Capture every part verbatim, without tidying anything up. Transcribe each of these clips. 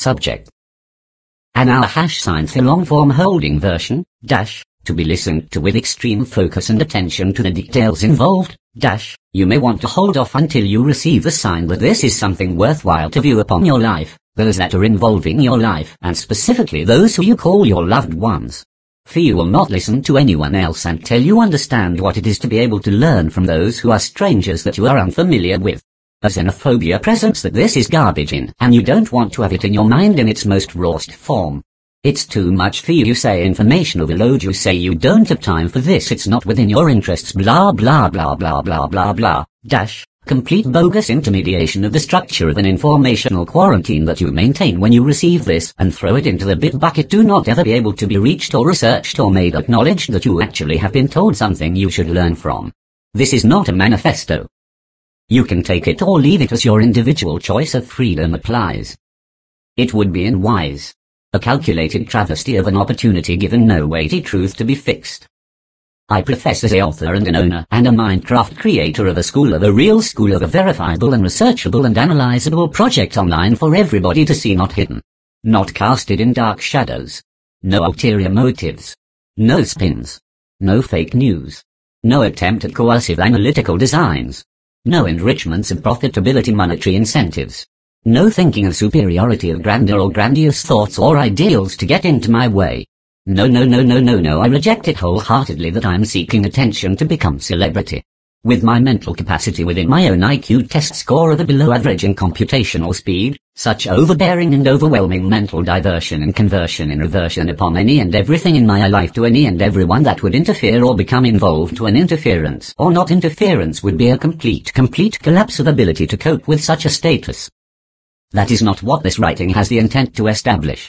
subject. And our hash signs the long-form holding version, dash, to be listened to with extreme focus and attention to the details involved, dash, you may want to hold off until you receive the sign that this is something worthwhile to view upon your life, those that are involving your life, and specifically those who you call your loved ones. For you will not listen to anyone else until you understand what it is to be able to learn from those who are strangers that you are unfamiliar with. A xenophobia presents that this is garbage in, and you don't want to have it in your mind in its most rawest form. It's too much for you, you say information overload, you say you don't have time for this, it's not within your interests, blah blah blah blah blah blah blah, dash, complete bogus intermediation of the structure of an informational quarantine that you maintain when you receive this, and throw it into the bit bucket. Do not ever be able to be reached or researched or made acknowledged that you actually have been told something you should learn from. This is not a manifesto. You can take it or leave it as your individual choice of freedom applies. It would be unwise. A calculated travesty of an opportunity given no weighty truth to be fixed. I profess as a author and an owner and a Minecraft creator of a school of a real school of a verifiable and researchable and analyzable project online for everybody to see, not hidden. Not casted in dark shadows. No ulterior motives. No spins. No fake news. No attempt at coercive analytical designs. No enrichments of profitability monetary incentives. No thinking of superiority of grandeur or grandiose thoughts or ideals to get into my way. No no no no no no I reject it wholeheartedly that I am seeking attention to become celebrity. With my mental capacity within my own I Q test score of a below average in computational speed, such overbearing and overwhelming mental diversion and conversion in reversion upon any and everything in my life to any and everyone that would interfere or become involved to an interference or not interference would be a complete complete collapse of ability to cope with such a status. That is not what this writing has the intent to establish.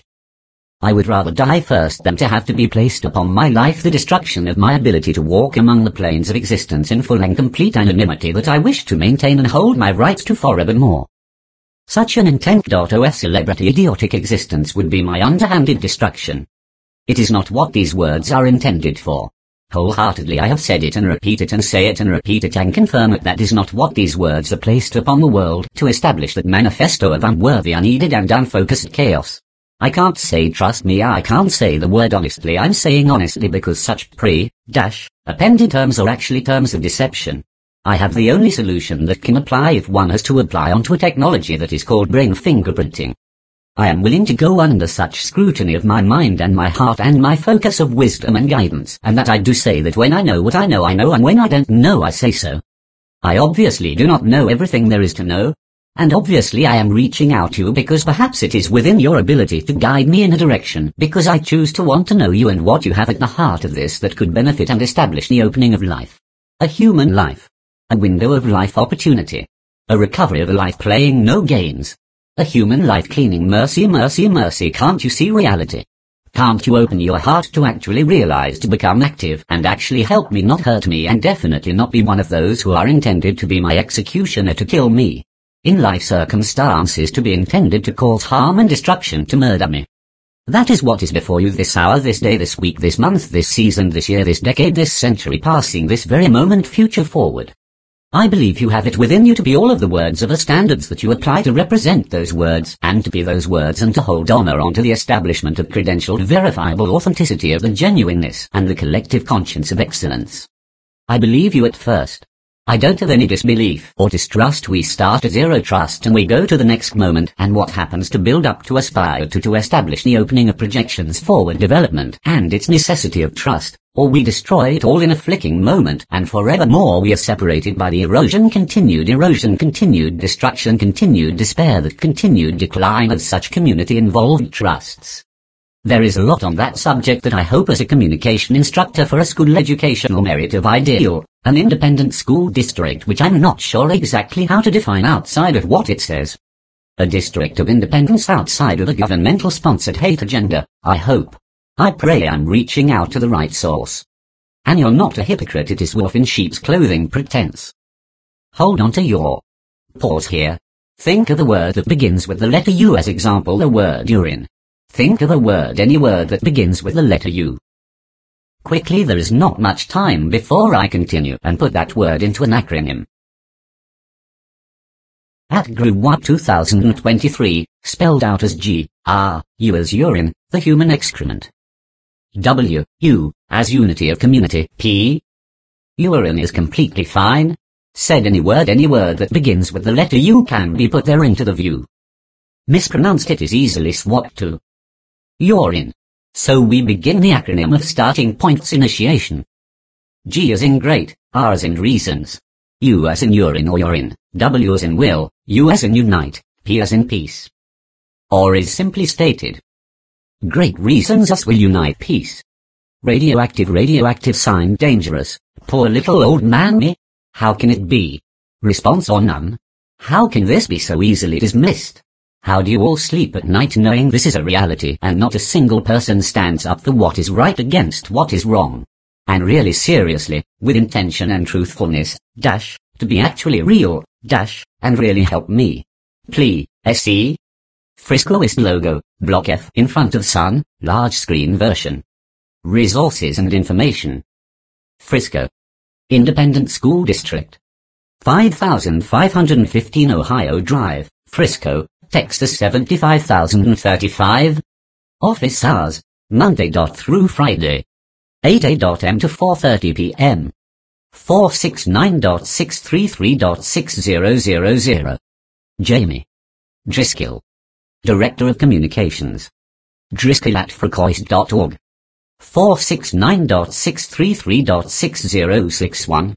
I would rather die first than to have to be placed upon my life the destruction of my ability to walk among the planes of existence in full and complete anonymity that I wish to maintain and hold my rights to forevermore. Such an intent.of celebrity idiotic existence would be my underhanded destruction. It is not what these words are intended for. Wholeheartedly I have said it and repeat it and say it and repeat it and confirm it. That is not what these words are placed upon the world to establish that manifesto of unworthy, unneeded and unfocused chaos. I can't say trust me, I can't say the word honestly, I'm saying honestly because such pre, dash, appended terms are actually terms of deception. I have the only solution that can apply if one has to apply onto a technology that is called brain fingerprinting. I am willing to go under such scrutiny of my mind and my heart and my focus of wisdom and guidance, and that I do say that when I know what I know I know, and when I don't know I say so. I obviously do not know everything there is to know, and obviously I am reaching out to you because perhaps it is within your ability to guide me in a direction, because I choose to want to know you and what you have at the heart of this that could benefit and establish the opening of life. A human life. A window of life opportunity. A recovery of a life playing no games. A human life cleaning mercy mercy mercy. Can't you see reality? Can't you open your heart to actually realize, to become active and actually help me, not hurt me, and definitely not be one of those who are intended to be my executioner, to kill me. In life circumstances to be intended to cause harm and destruction, to murder me. That is what is before you this hour, this day, this week, this month, this season, this year, this decade, this century, passing, this very moment, future, forward. I believe you have it within you to be all of the words of the standards that you apply to represent those words, and to be those words, and to hold honor on to the establishment of credentialed, verifiable authenticity of the genuineness and the collective conscience of excellence. I believe you at first. I don't have any disbelief or distrust. We start at zero trust and we go to the next moment, and what happens to build up, to aspire to, to establish the opening of projections, forward development, and its necessity of trust, or we destroy it all in a flicking moment, and forevermore we are separated by the erosion, continued erosion, continued destruction, continued despair, that continued decline of such community-involved trusts. There is a lot on that subject that I hope as a communication instructor for a school educational merit of ideal, an independent school district, which I'm not sure exactly how to define outside of what it says. A district of independence outside of a governmental sponsored hate agenda, I hope. I pray I'm reaching out to the right source. And you're not a hypocrite, it is wolf in sheep's clothing pretense. Hold on to your pause here. Think of a word that begins with the letter U, as example the word urine. Think of a word, any word that begins with the letter U. Quickly, there is not much time before I continue and put that word into an acronym. at GRUWAT two thousand twenty-three, spelled out as G, R, U as urine, the human excrement. W, U, as unity of community, P. Urine is completely fine. Said any word any word that begins with the letter U can be put there into the view. Mispronounced it is easily swapped to urine. So we begin the acronym of starting points initiation. G as in great, R as in reasons, U as in urine or urine, W as in will, U as in unite, P as in peace. Or is simply stated. Great reasons us will unite peace. Radioactive radioactive sign dangerous, poor little old man me. How can it be? Response or none? How can this be so easily dismissed? How do you all sleep at night knowing this is a reality and not a single person stands up for what is right against what is wrong? And really seriously, with intention and truthfulness, dash, to be actually real, dash, and really help me. Please, S E. Friscoist logo, block F in front of sun, large screen version. Resources and information. Frisco Independent School District. five thousand five hundred fifteen Ohio Drive, Frisco, Texas seventy-five thousand thirty-five. Office hours, Monday through Friday. eight a m to four thirty p m four six nine six three three six zero zero zero. Jamie Driscoll, Director of Communications. Driscoll at Friscoist dot org. four six nine six three three six zero six one.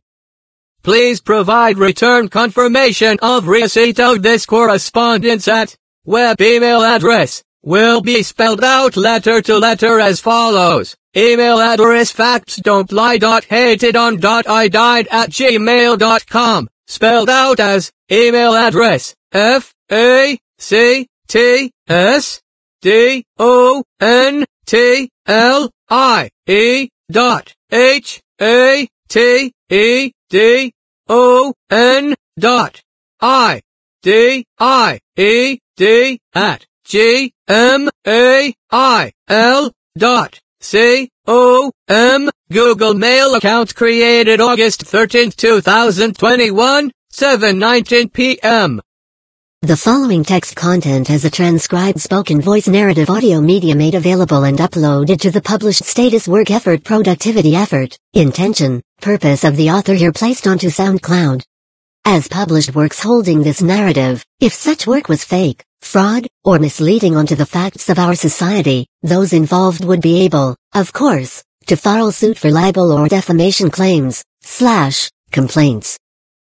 Please provide return confirmation of receipt of this correspondence at web email address will be spelled out letter to letter as follows. Email address facts.don't lie.hatedon.i died at gmail dot com, spelled out as email address F A C T S D O N T L I E dot H A T E D O N dot I D I E D at G M A I L dot C O M. Google Mail account created August thirteenth two thousand twenty-one, seven nineteen p m The following text content is a transcribed spoken voice narrative audio media made available and uploaded to the published status work effort productivity effort, intention, purpose of the author here placed onto SoundCloud. As published works holding this narrative, if such work was fake, fraud, or misleading onto the facts of our society, those involved would be able, of course, to file suit for libel or defamation claims, slash, complaints.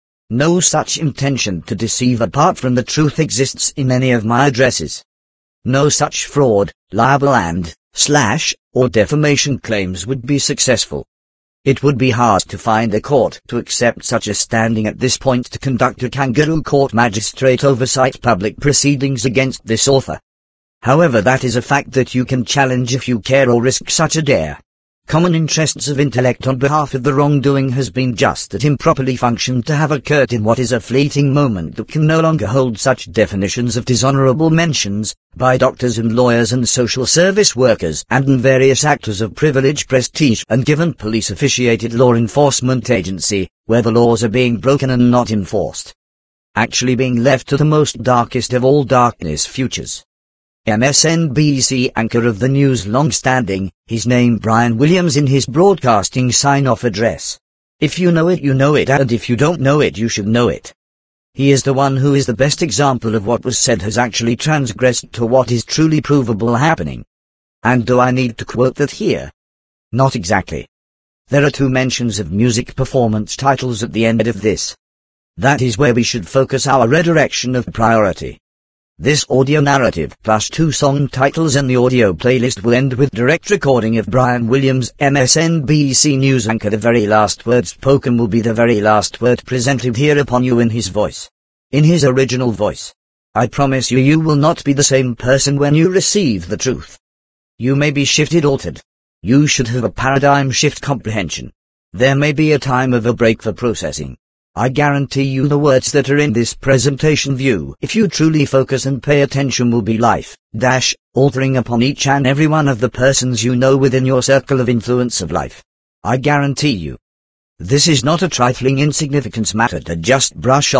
No such intention to deceive apart from the truth exists in any of my addresses. No such fraud, libel and, slash, or defamation claims would be successful. It would be hard to find a court to accept such a standing at this point to conduct a kangaroo court magistrate oversight public proceedings against this author. However, that is a fact that you can challenge if you care or risk such a dare. Common interests of intellect on behalf of the wrongdoing has been just that improperly functioned to have occurred in what is a fleeting moment that can no longer hold such definitions of dishonorable mentions, by doctors and lawyers and social service workers and various actors of privilege prestige and given police-officiated law enforcement agency, where the laws are being broken and not enforced. Actually being left to the most darkest of all darkness futures. M S N B C anchor of the news long-standing, his name Brian Williams in his broadcasting sign-off address. If you know it you know it, and if you don't know it you should know it. He is the one who is the best example of what was said has actually transgressed to what is truly provable happening. And do I need to quote that here? Not exactly. There are two mentions of music performance titles at the end of this. That is where we should focus our redirection of priority. This audio narrative plus two song titles and the audio playlist will end with direct recording of Brian Williams, M S N B C News anchor. The very last word spoken will be the very last word presented here upon you in his voice. In his original voice. I promise you you will not be the same person when you receive the truth. You may be shifted, altered. You should have a paradigm shift comprehension. There may be a time of a break for processing. I guarantee you the words that are in this presentation view, if you truly focus and pay attention, will be life, dash, altering upon each and every one of the persons you know within your circle of influence of life. I guarantee you. This is not a trifling insignificance matter to just brush off,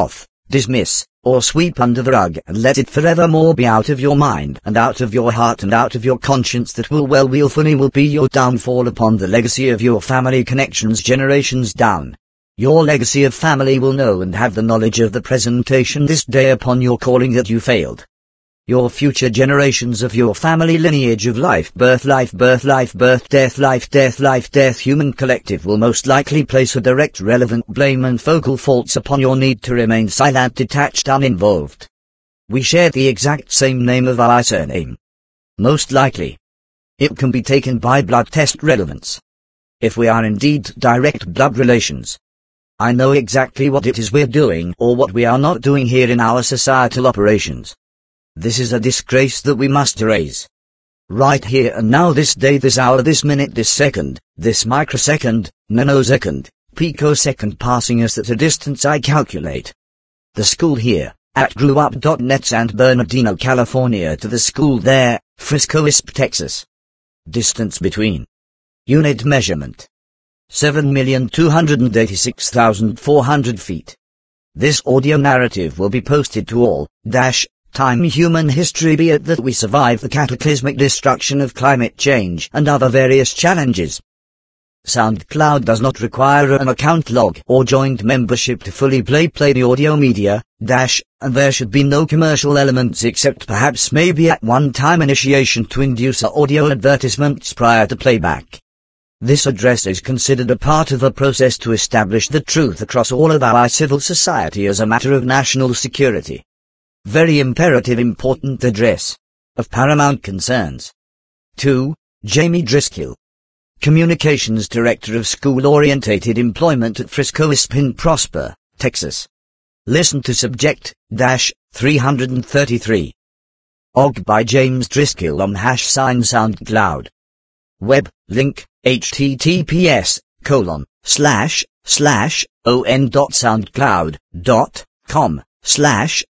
dismiss, or sweep under the rug, and let it forevermore be out of your mind and out of your heart and out of your conscience, that will well willfully will be your downfall upon the legacy of your family connections generations down. Your legacy of family will know and have the knowledge of the presentation this day upon your calling that you failed. Your future generations of your family lineage of life, birth, life, birth, life, birth, death, life, death, life, death, human collective will most likely place a direct, relevant blame and focal faults upon your need to remain silent, detached, uninvolved. We share the exact same name of our surname. Most likely. It can be taken by blood test relevance. If we are indeed direct blood relations, I know exactly what it is we're doing or what we are not doing here in our societal operations. This is a disgrace that we must erase. Right here and now, this day, this hour, this minute, this second, this microsecond, nanosecond, picosecond passing us at a distance I calculate. The school here, at grew up dot net, San Bernardino, California, to the school there, Frisco, Texas. Distance between. Unit measurement. seven million two hundred eighty-six thousand four hundred feet. This audio narrative will be posted to all, dash, time human history, be it that we survive the cataclysmic destruction of climate change and other various challenges. SoundCloud does not require an account log or joint membership to fully play play the audio media, dash, and there should be no commercial elements except perhaps maybe at one time initiation to induce audio advertisements prior to playback. This address is considered a part of a process to establish the truth across all of our civil society as a matter of national security. Very imperative, important address. Of paramount concerns. two. Jamie Driscoll, Communications Director of School-Orientated Employment at Frisco in Prosper, Texas. Listen to Subject, dash, three hundred thirty-three. O G by James Driscoll on hash sign SoundCloud. Web, link, https, colon, slash, slash, on dot soundcloud, dot, com, slash,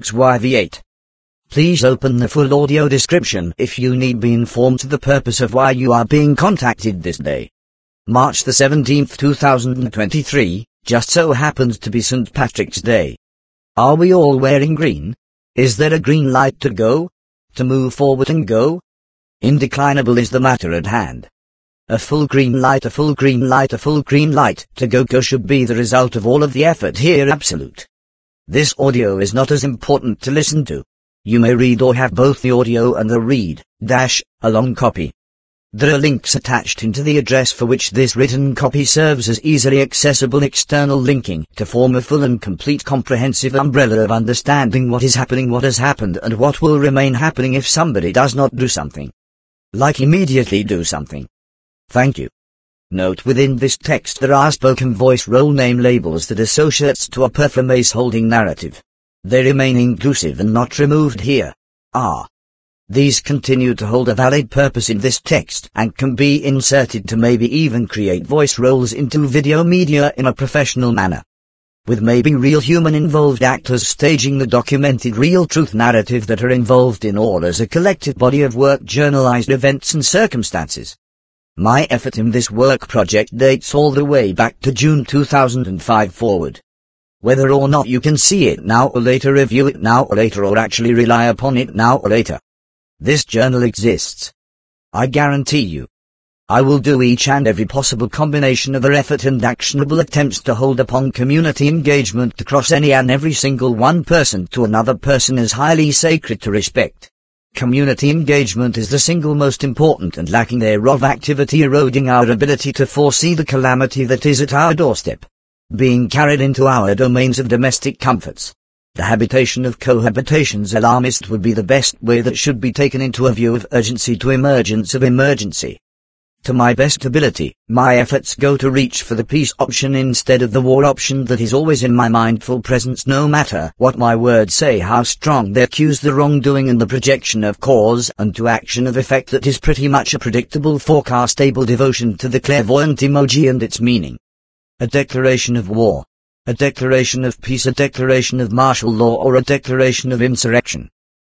exyv8. Please open the full audio description if you need be informed to the purpose of why you are being contacted this day. March the seventeenth, two thousand twenty-three, just so happens to be Saint Patrick's Day. Are we all wearing green? Is there a green light to go? To move forward and go? Indeclinable is the matter at hand. A full green light, a full green light, a full green light to go go should be the result of all of the effort here, absolute. This audio is not as important to listen to. You may read or have both the audio and the read, dash, along copy. There are links attached into the address for which this written copy serves as easily accessible external linking to form a full and complete comprehensive umbrella of understanding what is happening, what has happened, and what will remain happening if somebody does not do something. Like immediately do something. Thank you. Note within this text there are spoken voice role name labels that associates to a performance holding narrative. They remain inclusive and not removed here. Ah. These continue to hold a valid purpose in this text and can be inserted to maybe even create voice roles into video media in a professional manner. With maybe real human involved actors staging the documented real truth narrative that are involved in all as a collective body of work journalized events and circumstances. My effort in this work project dates all the way back to June two thousand five forward. Whether or not you can see it now or later, review it now or later, or actually rely upon it now or later, this journal exists. I guarantee you. I will do each and every possible combination of our effort and actionable attempts to hold upon community engagement across any and every single one person to another person as highly sacred to respect. Community engagement is the single most important, and lacking thereof activity eroding our ability to foresee the calamity that is at our doorstep, being carried into our domains of domestic comforts. The habitation of cohabitations alarmist would be the best way that should be taken into a view of urgency to emergence of emergency. To my best ability, my efforts go to reach for the peace option instead of the war option that is always in my mindful presence, no matter what my words say, how strong they accuse the wrongdoing and the projection of cause and to action of effect that is pretty much a predictable forecastable devotion to the clairvoyant emoji and its meaning. A declaration of war. A declaration of peace, a declaration of martial law, or a declaration of insurrection.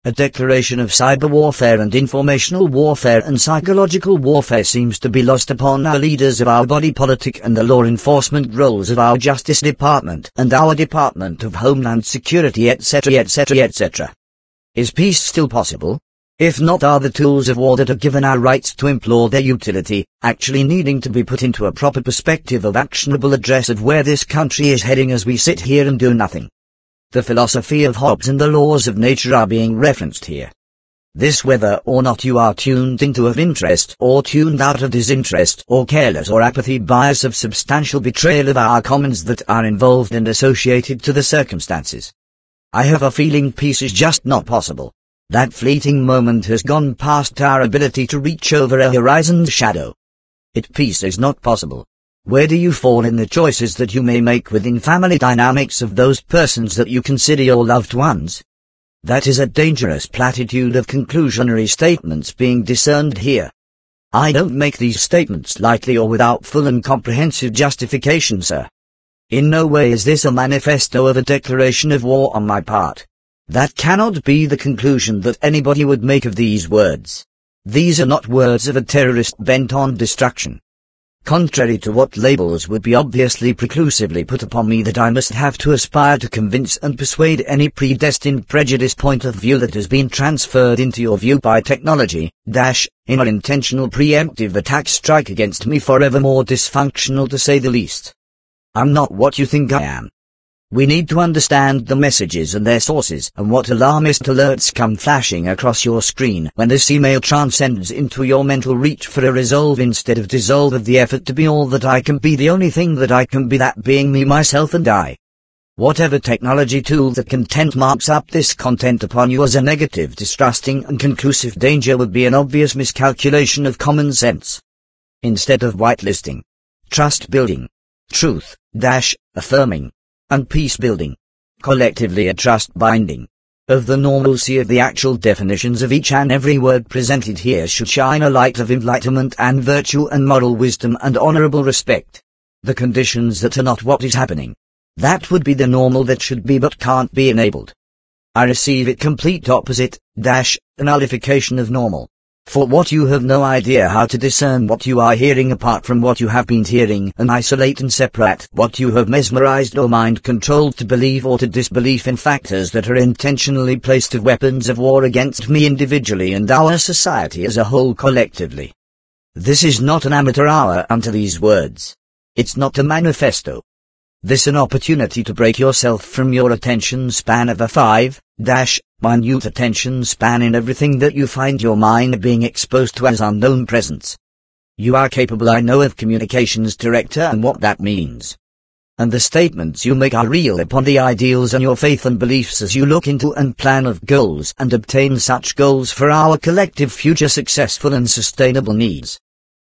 A declaration of cyber warfare and informational warfare and psychological warfare seems to be lost upon our leaders of our body politic and the law enforcement roles of our Justice Department and our Department of Homeland Security, etc, etc, et cetera. Is peace still possible? If not, are the tools of war that are given our rights to implore their utility actually needing to be put into a proper perspective of actionable address of where this country is heading as we sit here and do nothing? The philosophy of Hobbes and the laws of nature are being referenced here. This, whether or not you are tuned into of interest or tuned out of disinterest or careless or apathy bias of substantial betrayal of our commons that are involved and associated to the circumstances. I have a feeling peace is just not possible. That fleeting moment has gone past our ability to reach over a horizon's shadow. It peace is not possible. Where do you fall in the choices that you may make within family dynamics of those persons that you consider your loved ones? That is a dangerous platitude of conclusionary statements being discerned here. I don't make these statements lightly or without full and comprehensive justification, sir. In no way is this a manifesto of a declaration of war on my part. That cannot be the conclusion that anybody would make of these words. These are not words of a terrorist bent on destruction. Contrary to what labels would be obviously preclusively put upon me, that I must have to aspire to convince and persuade any predestined prejudiced point of view that has been transferred into your view by technology, dash, in an intentional preemptive attack strike against me, forevermore dysfunctional to say the least. I'm not what you think I am. We need to understand the messages and their sources and what alarmist alerts come flashing across your screen when this email transcends into your mental reach for a resolve instead of dissolve of the effort to be all that I can be, the only thing that I can be, that being me, myself and I. Whatever technology tool that content marks up this content upon you as a negative, distrusting and conclusive danger would be an obvious miscalculation of common sense. Instead of whitelisting, trust building, truth, dash, affirming, and peace building, collectively a trust binding, of the normalcy of the actual definitions of each and every word presented here should shine a light of enlightenment and virtue and moral wisdom and honorable respect. The conditions that are not what is happening. That would be the normal that should be but can't be enabled. I receive it complete opposite, dash, a nullification of normal. For what you have no idea how to discern what you are hearing apart from what you have been hearing, and isolate and separate what you have mesmerized or mind controlled to believe or to disbelief in factors that are intentionally placed as weapons of war against me individually and our society as a whole collectively. This is not an amateur hour unto these words. It's not a manifesto. This an opportunity to break yourself from your attention span of a five, dash, minute attention span in everything that you find your mind being exposed to as unknown presence. You are capable, I know, of communications director and what that means. And the statements you make are real upon the ideals and your faith and beliefs as you look into and plan of goals and obtain such goals for our collective future successful and sustainable needs.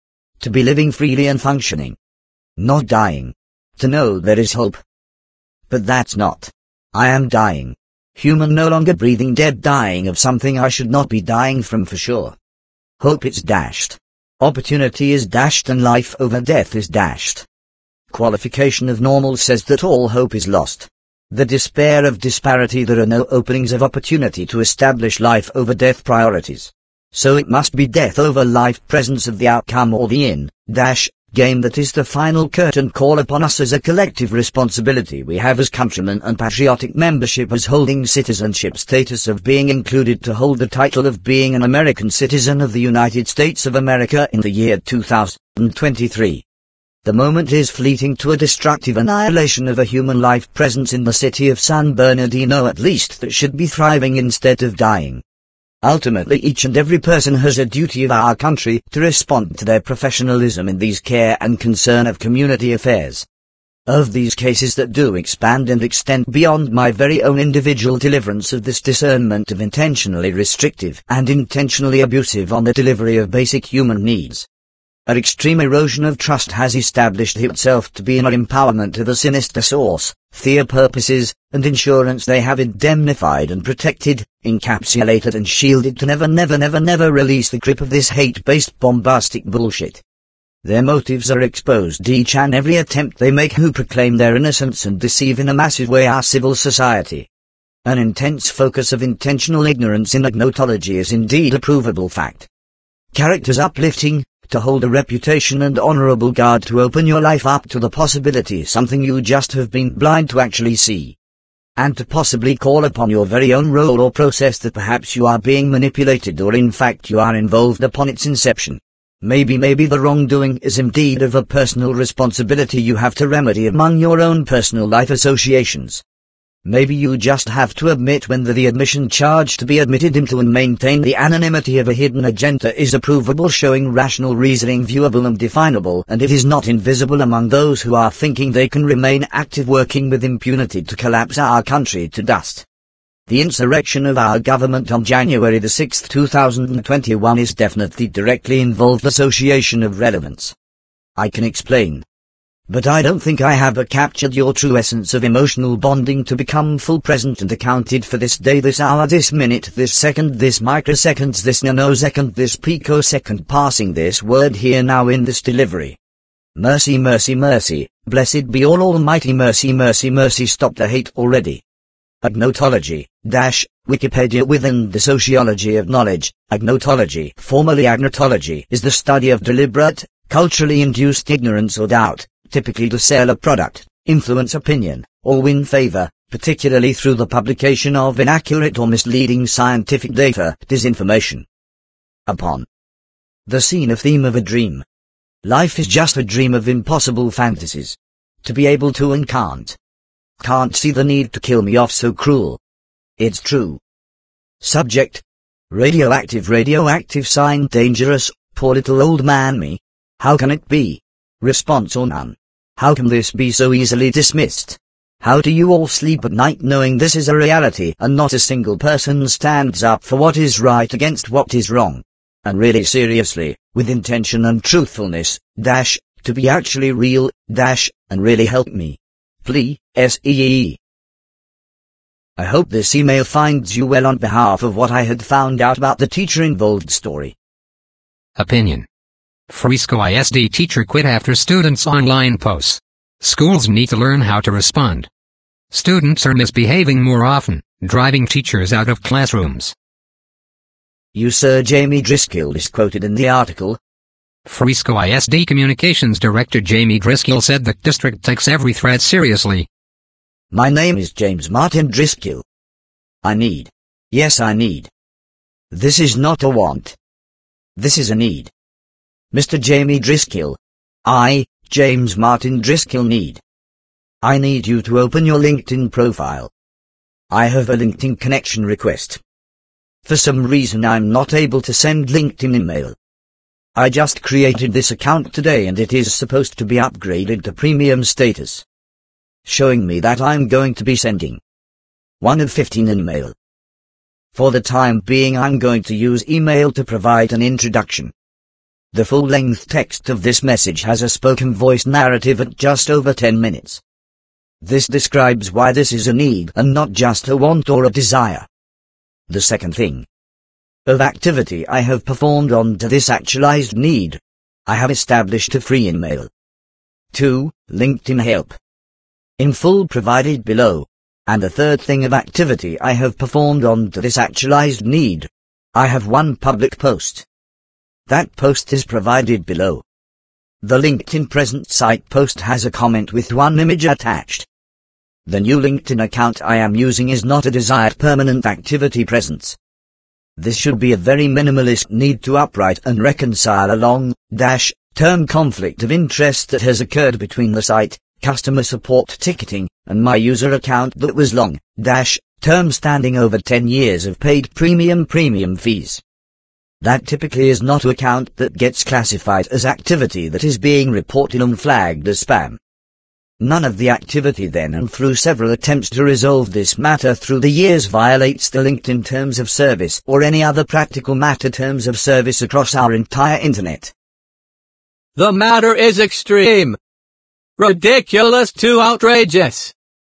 To be living freely and functioning. Not dying. To know there is hope. But that's not. I am dying. Human, no longer breathing, dead, dying of something I should not be dying from for sure. Hope it's dashed. Opportunity is dashed and life over death is dashed. Qualification of normal says that all hope is lost. The despair of disparity, there are no openings of opportunity to establish life over death priorities. So it must be death over life, presence of the outcome or the in, dash, game that is the final curtain call upon us as a collective responsibility we have as countrymen and patriotic membership as holding citizenship status of being included to hold the title of being an American citizen of the United States of America in the year two thousand twenty-three. The moment is fleeting to a destructive annihilation of a human life presence in the city of San Bernardino at least that should be thriving instead of dying. Ultimately, each and every person has a duty of our country to respond to their professionalism in these care and concern of community affairs. Of these cases that do expand and extend beyond my very own individual deliverance of this discernment of intentionally restrictive and intentionally abusive on the delivery of basic human needs. An extreme erosion of trust has established itself to be an empowerment of a sinister source, their purposes, and insurance they have indemnified and protected, encapsulated and shielded to never never never never release the grip of this hate-based bombastic bullshit. Their motives are exposed each and every attempt they make who proclaim their innocence and deceive in a massive way our civil society. An intense focus of intentional ignorance in agnotology is indeed a provable fact. Characters uplifting, to hold a reputation and honorable guard, to open your life up to the possibility, something you just have been blind to actually see. And to possibly call upon your very own role or process that perhaps you are being manipulated, or in fact you are involved upon its inception. Maybe maybe the wrongdoing is indeed of a personal responsibility you have to remedy among your own personal life associations. Maybe you just have to admit when the, the admission charge to be admitted into and maintain the anonymity of a hidden agenda is approvable, showing rational reasoning, viewable and definable, and it is not invisible among those who are thinking they can remain active, working with impunity to collapse our country to dust. The insurrection of our government on January the sixth two thousand twenty-one is definitely directly involved association of relevance. I can explain. But I don't think I have captured your true essence of emotional bonding to become full, present and accounted for this day, this hour, this minute, this second, this microseconds, this nanosecond, this picosecond, passing this word here now in this delivery. Mercy, mercy, mercy, blessed be all almighty, mercy, mercy, mercy, stop the hate already. Agnotology, dash, Wikipedia. Within the sociology of knowledge, agnotology, formerly agnotology, is the study of deliberate, culturally induced ignorance or doubt, typically to sell a product, influence opinion, or win favor, particularly through the publication of inaccurate or misleading scientific data, disinformation. Upon the scene of theme of a dream. Life is just a dream of impossible fantasies. To be able to and can't. Can't see the need to kill me off so cruel. It's true. Subject. Radioactive, radioactive, sign dangerous, poor little old man me. How can it be? Response or none. How can this be so easily dismissed? How do you all sleep at night knowing this is a reality and not a single person stands up for what is right against what is wrong? And really seriously, with intention and truthfulness, dash, to be actually real, dash, and really help me. Please, S E E. I hope this email finds you well on behalf of what I had found out about the teacher involved story. Opinion. Frisco I S D teacher quit after students' online posts. Schools need to learn how to respond. Students are misbehaving more often, driving teachers out of classrooms. You Sir Jamie Driscoll is quoted in the article. Frisco I S D Communications Director Jamie Driscoll said the district takes every threat seriously. My name is James Martin Driscoll. I need. Yes, I need. This is not a want. This is a need. Mister Jamie Driscoll. I, James Martin Driscoll, need. I need you to open your LinkedIn profile. I have a LinkedIn connection request. For some reason I'm not able to send LinkedIn email. I just created this account today and it is supposed to be upgraded to premium status. Showing me that I'm going to be sending one of fifteen email. For the time being I'm going to use email to provide an introduction. The full-length text of this message has a spoken voice narrative at just over ten minutes. This describes why this is a need and not just a want or a desire. The second thing of activity I have performed on to this actualized need. I have established a free email. two. LinkedIn help. In full provided below. And the third thing of activity I have performed on to this actualized need. I have one public post. That post is provided below. The LinkedIn present site post has a comment with one image attached. The new LinkedIn account I am using is not a desired permanent activity presence. This should be a very minimalist need to upright and reconcile a long, dash, term conflict of interest that has occurred between the site, customer support ticketing, and my user account that was long, dash, term spanning over ten years of paid premium premium fees. That typically is not an account that gets classified as activity that is being reported and flagged as spam. None of the activity then and through several attempts to resolve this matter through the years violates the LinkedIn terms of service or any other practical matter terms of service across our entire internet. The matter is extreme, ridiculous to outrageous,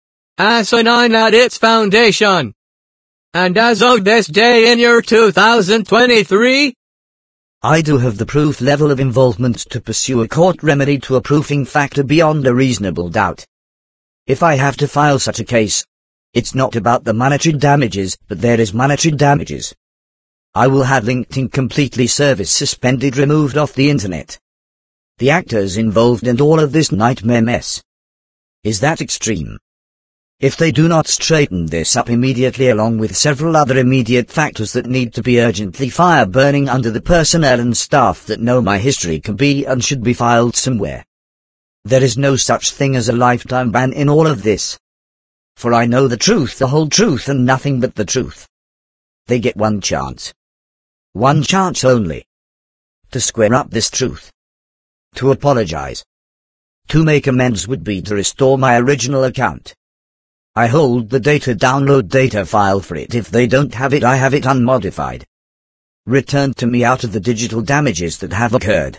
asinine at its foundation. And as of this day in year two thousand twenty-three, I do have the proof level of involvement to pursue a court remedy to a proving factor beyond a reasonable doubt. If I have to file such a case, It's not about the monetary damages, but there is monetary damages. I will have LinkedIn completely service suspended, removed off the internet. The actors involved and all of this nightmare mess. Is that extreme? If they do not straighten this up immediately, along with several other immediate factors that need to be urgently fire burning under the personnel and staff that know my history, can be and should be filed somewhere. There is no such thing as a lifetime ban in all of this. For I know the truth, the whole truth, and nothing but the truth. They get one chance. One chance only. To square up this truth. To apologize. To make amends would be to restore my original account. I hold the data download data file for it. If they don't have it, I have it unmodified. Returned to me out of the digital damages that have occurred.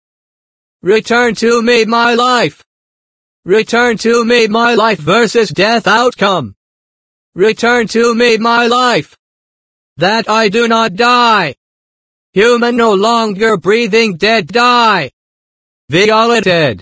Return to me my life. Return to me my life versus death outcome. Return to me my life. That I do not die. Human no longer breathing dead die. Violated.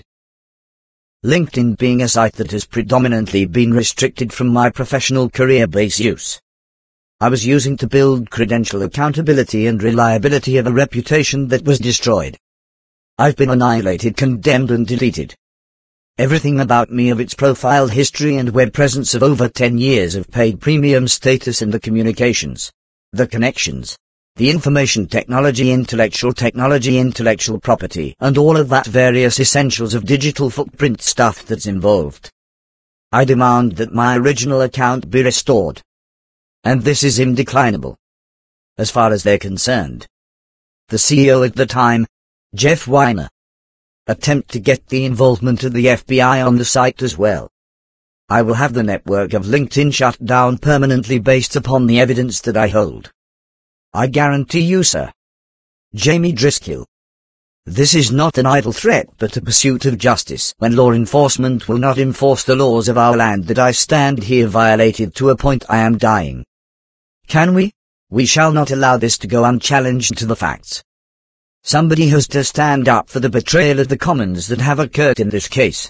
LinkedIn being a site that has predominantly been restricted from my professional career-based use. I was using to build credential accountability and reliability of a reputation that was destroyed. I've been annihilated, condemned and deleted. Everything about me, of its profile history and web presence of over ten years of paid premium status, and the communications, the connections, the information technology, intellectual technology, intellectual property, and all of that various essentials of digital footprint stuff that's involved. I demand that my original account be restored. And this is indeclinable. As far as they're concerned. The C E O at the time, Jeff Weiner, attempt to get the involvement of the F B I on the site as well. I will have the network of LinkedIn shut down permanently based upon the evidence that I hold. I guarantee you, sir. Jamie Driscoll. This is not an idle threat, but a pursuit of justice, when law enforcement will not enforce the laws of our land that I stand here violated to a point I am dying. Can we? We shall not allow this to go unchallenged to the facts. Somebody has to stand up for the betrayal of the commons that have occurred in this case.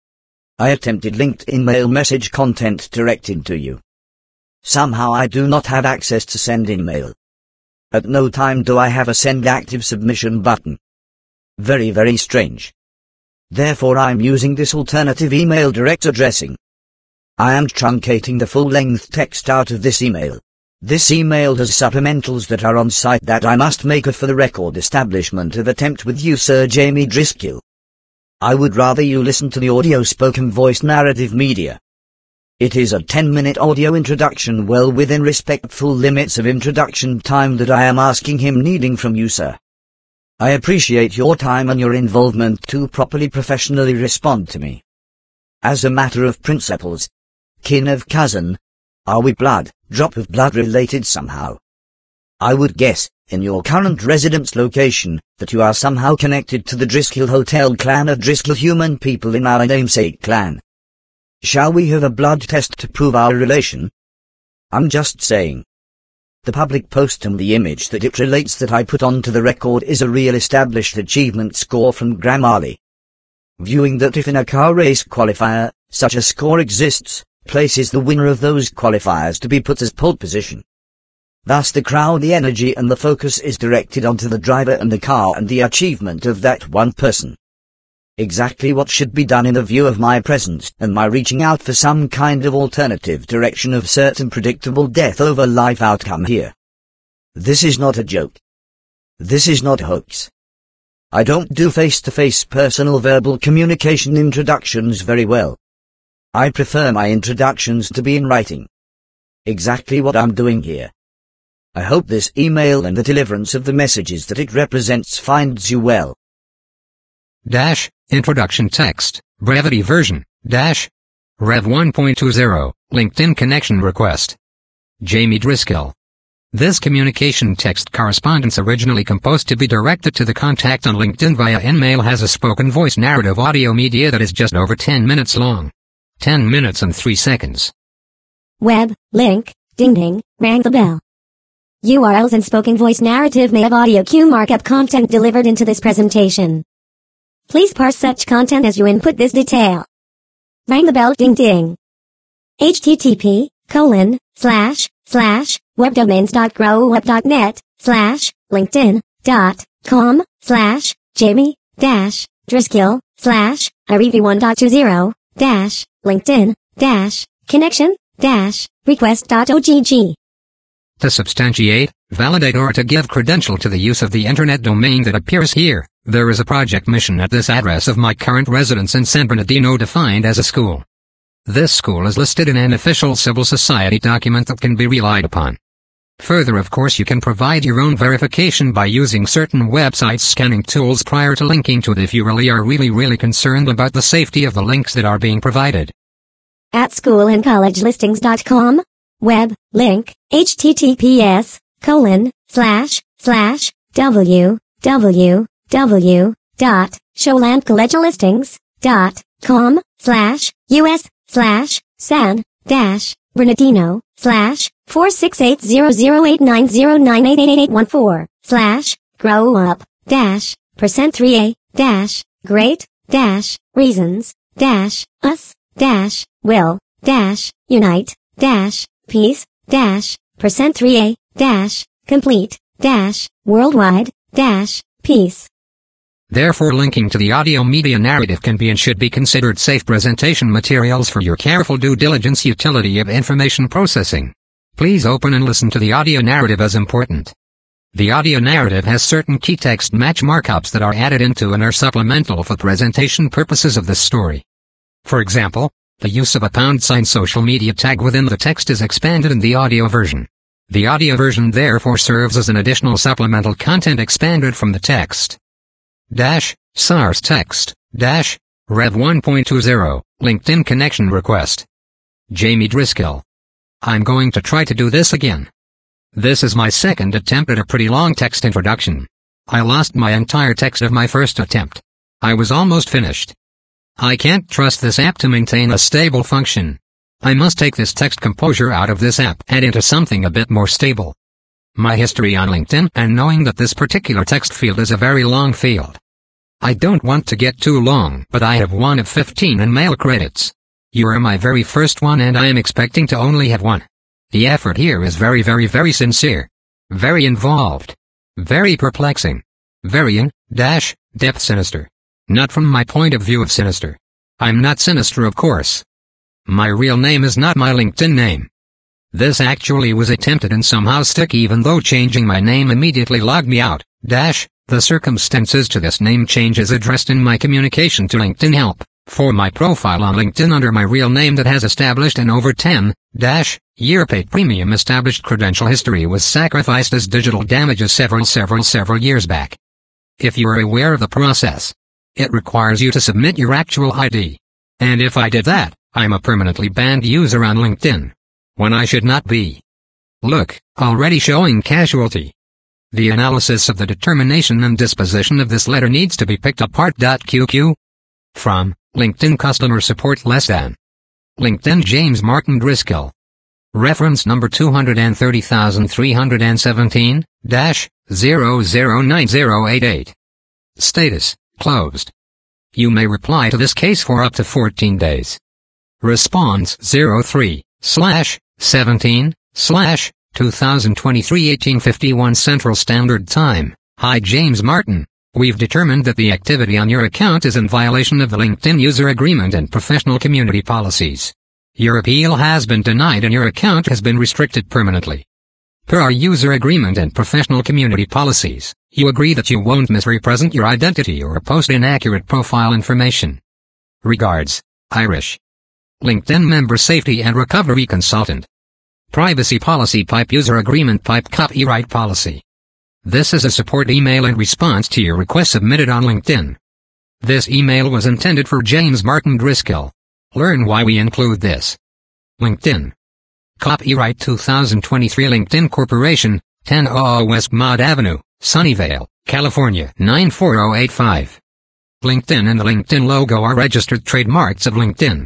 I attempted LinkedIn mail message content directed to you. Somehow I do not have access to send in mail. At no time do I have a send active submission button. Very, very strange. Therefore I'm using this alternative email direct addressing. I am truncating the full-length text out of this email. This email has supplementals that are on site that I must make a for the record establishment of attempt with you, Sir Jamie Driscoll. I would rather you listen to the audio spoken voice narrative media. It is a ten minute audio introduction well within respectful limits of introduction time that I am asking him needing from you, sir. I appreciate your time and your involvement to properly professionally respond to me. As a matter of principles, kin of cousin, are we blood, drop of blood related somehow? I would guess, in your current residence location, that you are somehow connected to the Driscoll Hotel clan of Driscoll human people in our namesake clan. Shall we have a blood test to prove our relation? I'm just saying. The public post and the image that it relates that I put onto the record is a real established achievement score from Grammarly. Viewing that if in a car race qualifier, such a score exists, places the winner of those qualifiers to be put as pole position. Thus the crowd, the energy and the focus is directed onto the driver and the car and the achievement of that one person. Exactly what should be done in the view of my presence and my reaching out for some kind of alternative direction of certain predictable death over life outcome here. This is not a joke. This is not a hoax. I don't do face-to-face personal verbal communication introductions very well. I prefer my introductions to be in writing. Exactly what I'm doing here. I hope this email and the deliverance of the messages that it represents finds you well. Dash, introduction text, brevity version, dash, Rev one point two zero, LinkedIn connection request. Jamie Driscoll. This communication text correspondence originally composed to be directed to the contact on LinkedIn via InMail has a spoken voice narrative audio media that is just over ten minutes long. ten minutes and three seconds. Web, link, ding ding, rang the bell. U R Ls and spoken voice narrative may have audio cue markup content delivered into this presentation. Please parse such content as you input this detail. Rang the bell, ding ding. H T T P colon, slash, slash, webdomains.growweb.net, slash, linkedin, dot, com, slash, Jamie, dash, Driscoll, slash, I R E V one point twenty, dash, LinkedIn, dash, connection, dash, request.ogg. To substantiate, validate or to give credential to the use of the internet domain that appears here, there is a project mission at this address of my current residence in San Bernardino defined as a school. This school is listed in an official civil society document that can be relied upon. Further, of course, you can provide your own verification by using certain websites scanning tools prior to linking to it if you really are really really concerned about the safety of the links that are being provided. At schoolandcollegelistings.com, web, link, https, colon, slash, slash, www, dot, showlandcollegelistings, com, slash, us, slash, san, dash, Bernardino, slash, four six eight zero zero eight nine zero nine eight eight eight eight one four, slash, grow up, dash, percent three A, dash, great, dash, reasons, dash, us, dash, will, dash, unite, dash, peace, dash, percent three A, dash, complete, dash, worldwide, dash, peace. Therefore, linking to the audio media narrative can be and should be considered safe presentation materials for your careful due diligence utility of information processing. Please open and listen to the audio narrative as important. The audio narrative has certain key text match markups that are added into and are supplemental for presentation purposes of this story. For example, the use of a pound sign social media tag within the text is expanded in the audio version. The audio version therefore serves as an additional supplemental content expanded from the text. Dash, SARS text, dash, Rev one point twenty, LinkedIn connection request. Jamie Driscoll. I'm going to try to do this again. This is my second attempt at a pretty long text introduction. I lost my entire text of my first attempt. I was almost finished. I can't trust this app to maintain a stable function. I must take this text composure out of this app and into something a bit more stable. My history on LinkedIn and knowing that this particular text field is a very long field. I don't want to get too long, but I have one of fifteen in mail credits. You are my very first one and I am expecting to only have one. The effort here is very very very sincere. Very involved. Very perplexing. Very in, dash, depth sinister. Not from my point of view of sinister. I'm not sinister, of course. My real name is not my LinkedIn name. This actually was attempted and somehow stuck even though changing my name immediately logged me out, dash, the circumstances to this name change is addressed in my communication to LinkedIn help, for my profile on LinkedIn under my real name that has established an over ten, dash, year paid premium established credential history was sacrificed as digital damages several several several years back. If you are aware of the process, it requires you to submit your actual I D. And if I did that, I'm a permanently banned user on LinkedIn. When I should not be. Look, already showing casualty. The analysis of the determination and disposition of this letter needs to be picked apart. Q Q. From, LinkedIn Customer Support less than. LinkedIn James Martin Driscoll. Reference number two hundred thirty three hundred seventeen, dash, zero zero nine zero eight eight. Status, closed. You may reply to this case for up to fourteen days. Response zero three, slash, seventeen, slash, two thousand twenty-three eighteen fifty-one Central Standard Time. Hi James Martin. We've determined that the activity on your account is in violation of the LinkedIn user agreement and professional community policies. Your appeal has been denied and your account has been restricted permanently. Per our user agreement and professional community policies, you agree that you won't misrepresent your identity or post inaccurate profile information. Regards, Irish. LinkedIn Member Safety and Recovery Consultant. Privacy Policy Pipe User Agreement Pipe Copyright Policy. This is a support email in response to your request submitted on LinkedIn. This email was intended for James Martin Driscoll. Learn why we include this. LinkedIn. Copyright two thousand twenty-three LinkedIn Corporation, ten hundred Westmont Avenue, Sunnyvale, California nine four zero eight five. LinkedIn and the LinkedIn logo are registered trademarks of LinkedIn.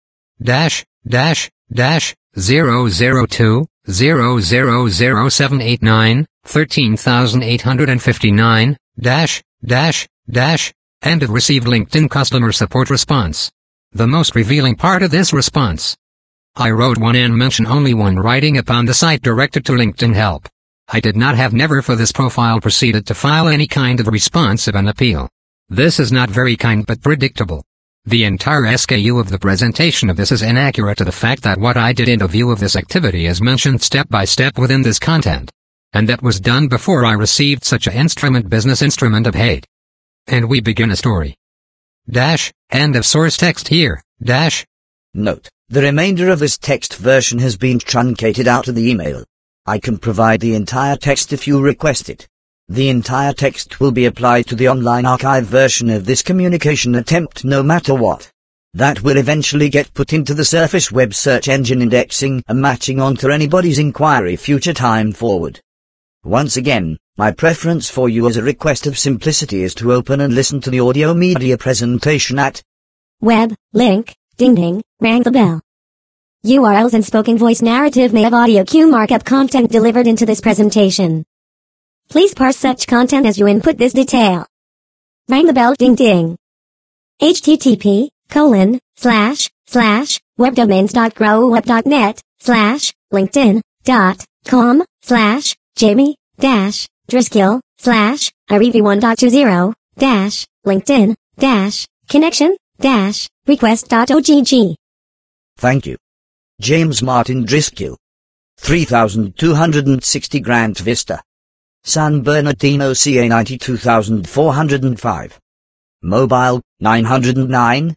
Dash, dash, dash, zero zero two, zero zero zero seven eight nine, thirteen thousand eight hundred fifty-nine, dash, dash, dash, end of received LinkedIn customer support response. The most revealing part of this response. I wrote one and mention only one writing upon the site directed to LinkedIn help. I did not have never for this profile proceeded to file any kind of response of an appeal. This is not very kind but predictable. The entire S K U of the presentation of this is inaccurate to the fact that what I did in the view of this activity is mentioned step by step within this content. And that was done before I received such a instrument business instrument of hate. And we begin a story. Dash, end of source text here, dash. Note, the remainder of this text version has been truncated out of the email. I can provide the entire text if you request it. The entire text will be applied to the online archive version of this communication attempt no matter what. That will eventually get put into the Surface web search engine indexing and matching onto anybody's inquiry future time forward. Once again, my preference for you as a request of simplicity is to open and listen to the audio media presentation at Web, link, ding ding, rang the bell. U R Ls and spoken voice narrative may have audio cue markup content delivered into this presentation. Please parse such content as you input this detail. Rang the bell ding ding. http colon slash slash webdomains.growweb.net slash linkedin dot com slash Jamie dash Driscoll slash I R E V one point twenty dash LinkedIn dash connection dash request.ogg. Thank you. James Martin Driscoll. three thousand two hundred sixty Grant Vista. San Bernardino C A ninety-two thousand four hundred five. Mobile, nine hundred nine,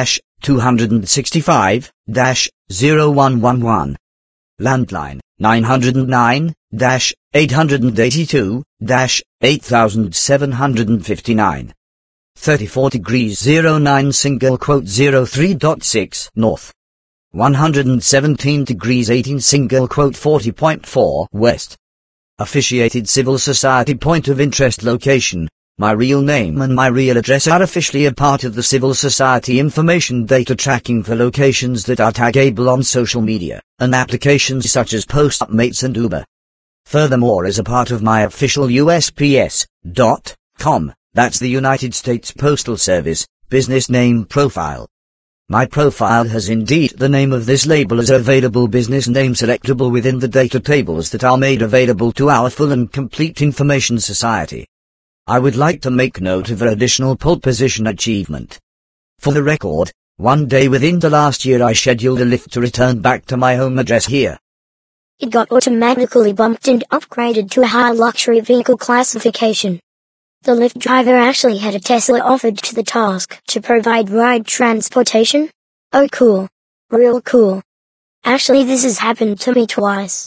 two sixty-five, zero one one one. Landline, nine hundred nine, eight eighty-two, eight seven five nine. thirty-four degrees zero nine single quote zero three dot six north. one hundred seventeen degrees eighteen single quote forty point four west. Officiated civil society point of interest location. My real name and my real address are officially a part of the civil society information data tracking for locations that are taggable on social media, and applications such as Postmates and Uber. Furthermore, as a part of my official U S P S dot com, that's the United States Postal Service, business name profile. My profile has indeed the name of this label as available business name selectable within the data tables that are made available to our full and complete information society. I would like to make note of an additional pole position achievement. For the record, one day within the last year I scheduled a lift to return back to my home address here. It got automatically bumped and upgraded to a high luxury vehicle classification. The Lyft driver actually had a Tesla offered to the task to provide ride transportation. Oh cool. Real cool. Actually this has happened to me twice.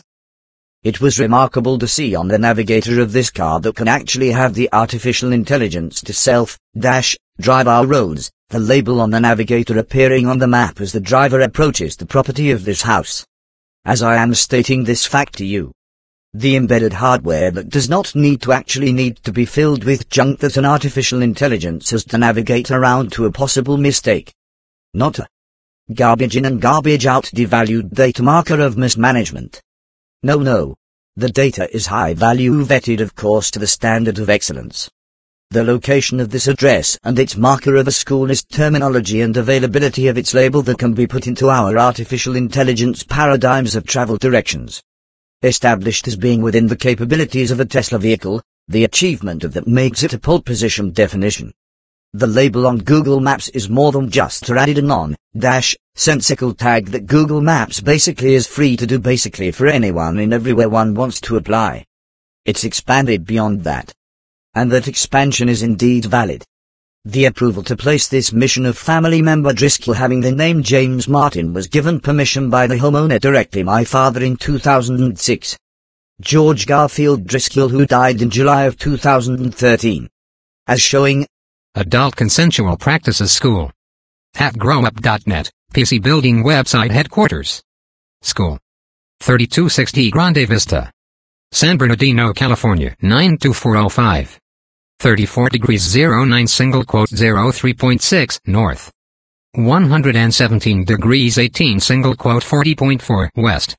It was remarkable to see on the navigator of this car that can actually have the artificial intelligence to self-drive our roads, the label on the navigator appearing on the map as the driver approaches the property of this house. As I am stating this fact to you, the embedded hardware that does not need to actually need to be filled with junk that an artificial intelligence has to navigate around to a possible mistake. Not a garbage in and garbage out devalued data marker of mismanagement. No no. The data is high value vetted of course to the standard of excellence. The location of this address and its marker of a school is terminology and availability of its label that can be put into our artificial intelligence paradigms of travel directions. Established as being within the capabilities of a Tesla vehicle, the achievement of that makes it a pole position definition. The label on Google Maps is more than just a added a non-sensical tag that Google Maps basically is free to do basically for anyone in everywhere one wants to apply. It's expanded beyond that. And that expansion is indeed valid. The approval to place this mission of family member Driscoll having the name James Martin was given permission by the homeowner directly, my father, in two thousand six. George Garfield Driscoll, who died in July of two thousand thirteen. As showing Adult Consensual Practices School. At growup dot net, P C Building Website Headquarters. School. thirty-two sixty Grande Vista. San Bernardino, California, nine two four oh five. thirty-four degrees zero nine single quote zero three point six north. one hundred seventeen degrees eighteen single quote forty point four west.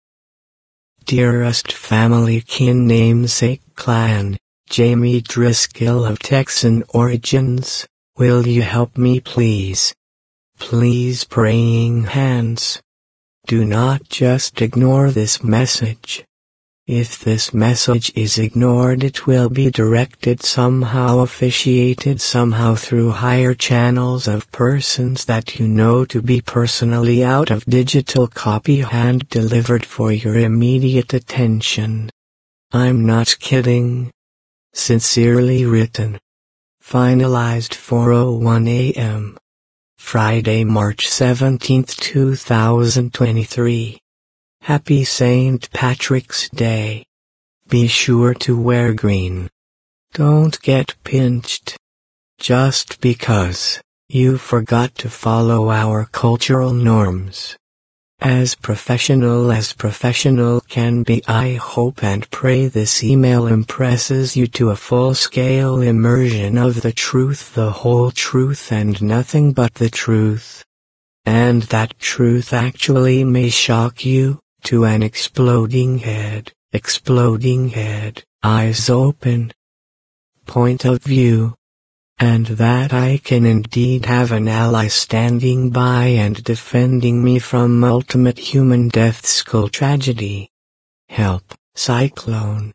Dearest family, kin, namesake, clan, Jamie Driscoll of Texan origins, will you help me please? Please, praying hands. Do not just ignore this message. If this message is ignored, it will be directed somehow, officiated somehow through higher channels of persons that you know to be personally out of digital copy, hand delivered for your immediate attention. I'm not kidding. Sincerely written. Finalized four oh one a m Friday, March seventeenth, two thousand twenty-three. Happy Saint Patrick's Day. Be sure to wear green. Don't get pinched. Just because you forgot to follow our cultural norms. As professional as professional can be, I hope and pray this email impresses you to a full-scale immersion of the truth, the whole truth and nothing but the truth. And that truth actually may shock you to an exploding head, exploding head, eyes open, point of view, and that I can indeed have an ally standing by and defending me from ultimate human death, skull tragedy. Help, cyclone.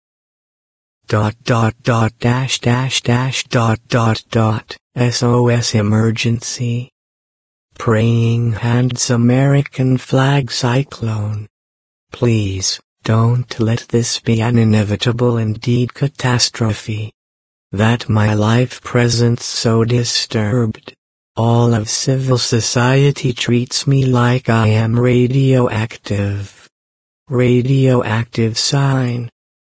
Dot dot dot dash dash dash dot dot dot, S O S emergency. Praying hands, American flag, cyclone. Please, don't let this be an inevitable, indeed catastrophe. That my life presents so disturbed. All of civil society treats me like I am radioactive. Radioactive sign.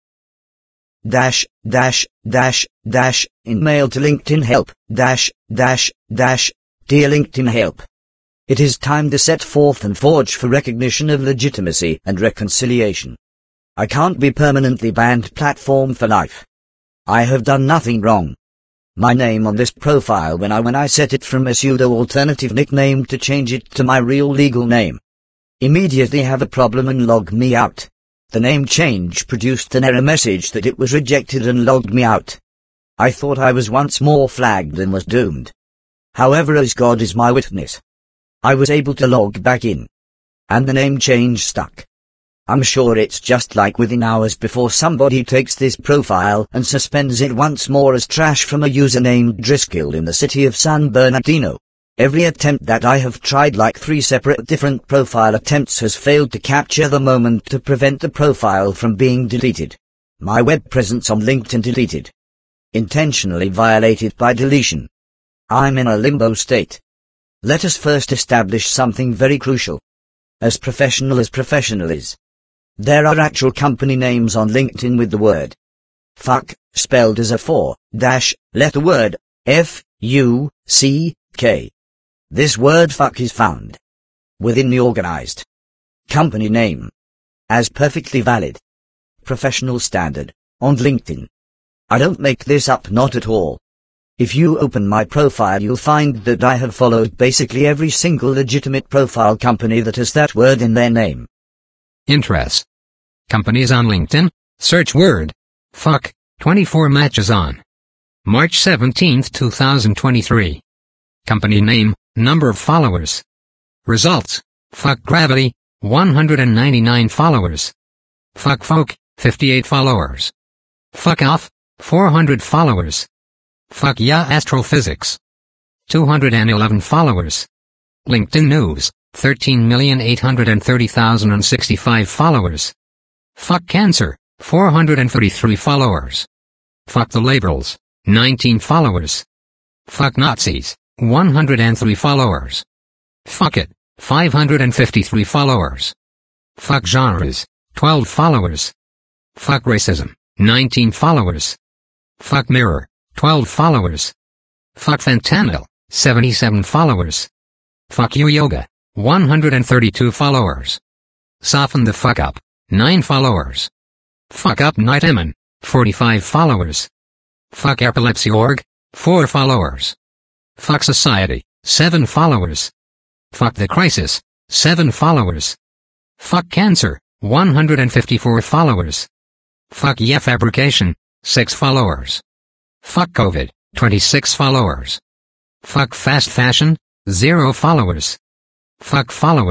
Dash, dash, dash, dash, in mail to LinkedIn help, dash, dash, dash, dear LinkedIn help. It is time to set forth and forge for recognition of legitimacy and reconciliation. I can't be permanently banned platform for life. I have done nothing wrong. My name on this profile when I when I set it from a pseudo alternative nickname to change it to my real legal name. Immediately have a problem and log me out. The name change produced an error message that it was rejected and logged me out. I thought I was once more flagged and was doomed. However, as God is my witness, I was able to log back in. And the name change stuck. I'm sure it's just like within hours before somebody takes this profile and suspends it once more as trash from a user named Driscoll in the city of San Bernardino. Every attempt that I have tried, like three separate different profile attempts, has failed to capture the moment to prevent the profile from being deleted. My web presence on LinkedIn deleted. Intentionally violated by deletion. I'm in a limbo state. Let us first establish something very crucial. As professional as professional is. There are actual company names on LinkedIn with the word fuck spelled as a four dash letter word, F U C K. This word fuck is found within the organized company name as perfectly valid professional standard on LinkedIn. I don't make this up, not at all. If you open my profile, you'll find that I have followed basically every single legitimate profile company that has that word in their name. Interests. Companies on LinkedIn. Search word fuck. twenty-four matches on March seventeenth, two thousand twenty-three. Company name. Number of followers. Results. Fuck Gravity. one hundred ninety-nine followers. Fuck Folk. fifty-eight followers. Fuck Off. four hundred followers. Fuck Yeah Astrophysics. two hundred eleven followers. LinkedIn News. thirteen million eight hundred thirty thousand sixty-five followers. Fuck Cancer. four hundred thirty-three followers. Fuck the Liberals. nineteen followers. Fuck Nazis. one hundred three followers. Fuck It. five hundred fifty-three followers. Fuck Genres. twelve followers. Fuck Racism. nineteen followers. Fuck Mirror. twelve followers. Fuck Fentanyl. seventy-seven followers. Fuck You Yoga. one hundred thirty-two followers. Soften the Fuck Up. nine followers. Fuck Up Night Emin. forty-five followers. Fuck Epilepsy Org. four followers. Fuck Society. seven followers. Fuck the Crisis. seven followers. Fuck Cancer. one hundred fifty-four followers. Fuck Yeah Fabrication. six followers. Fuck COVID. twenty-six followers. Fuck Fast Fashion. zero followers. Fuck Followers.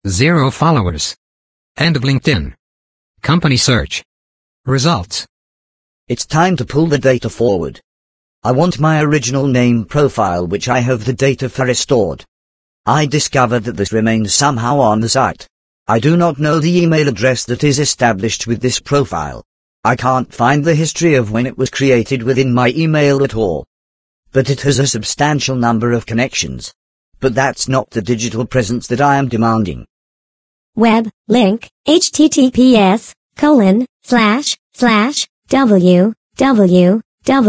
Zero followers. End of LinkedIn. Company search. Results. It's time to pull the data forward. I want my original name profile which I have the data for restored. I discovered that this remains somehow on the site. I do not know the email address that is established with this profile. I can't find the history of when it was created within my email at all. But it has a substantial number of connections. But that's not the digital presence that I am demanding. Web, link, https, colon, slash, slash, www,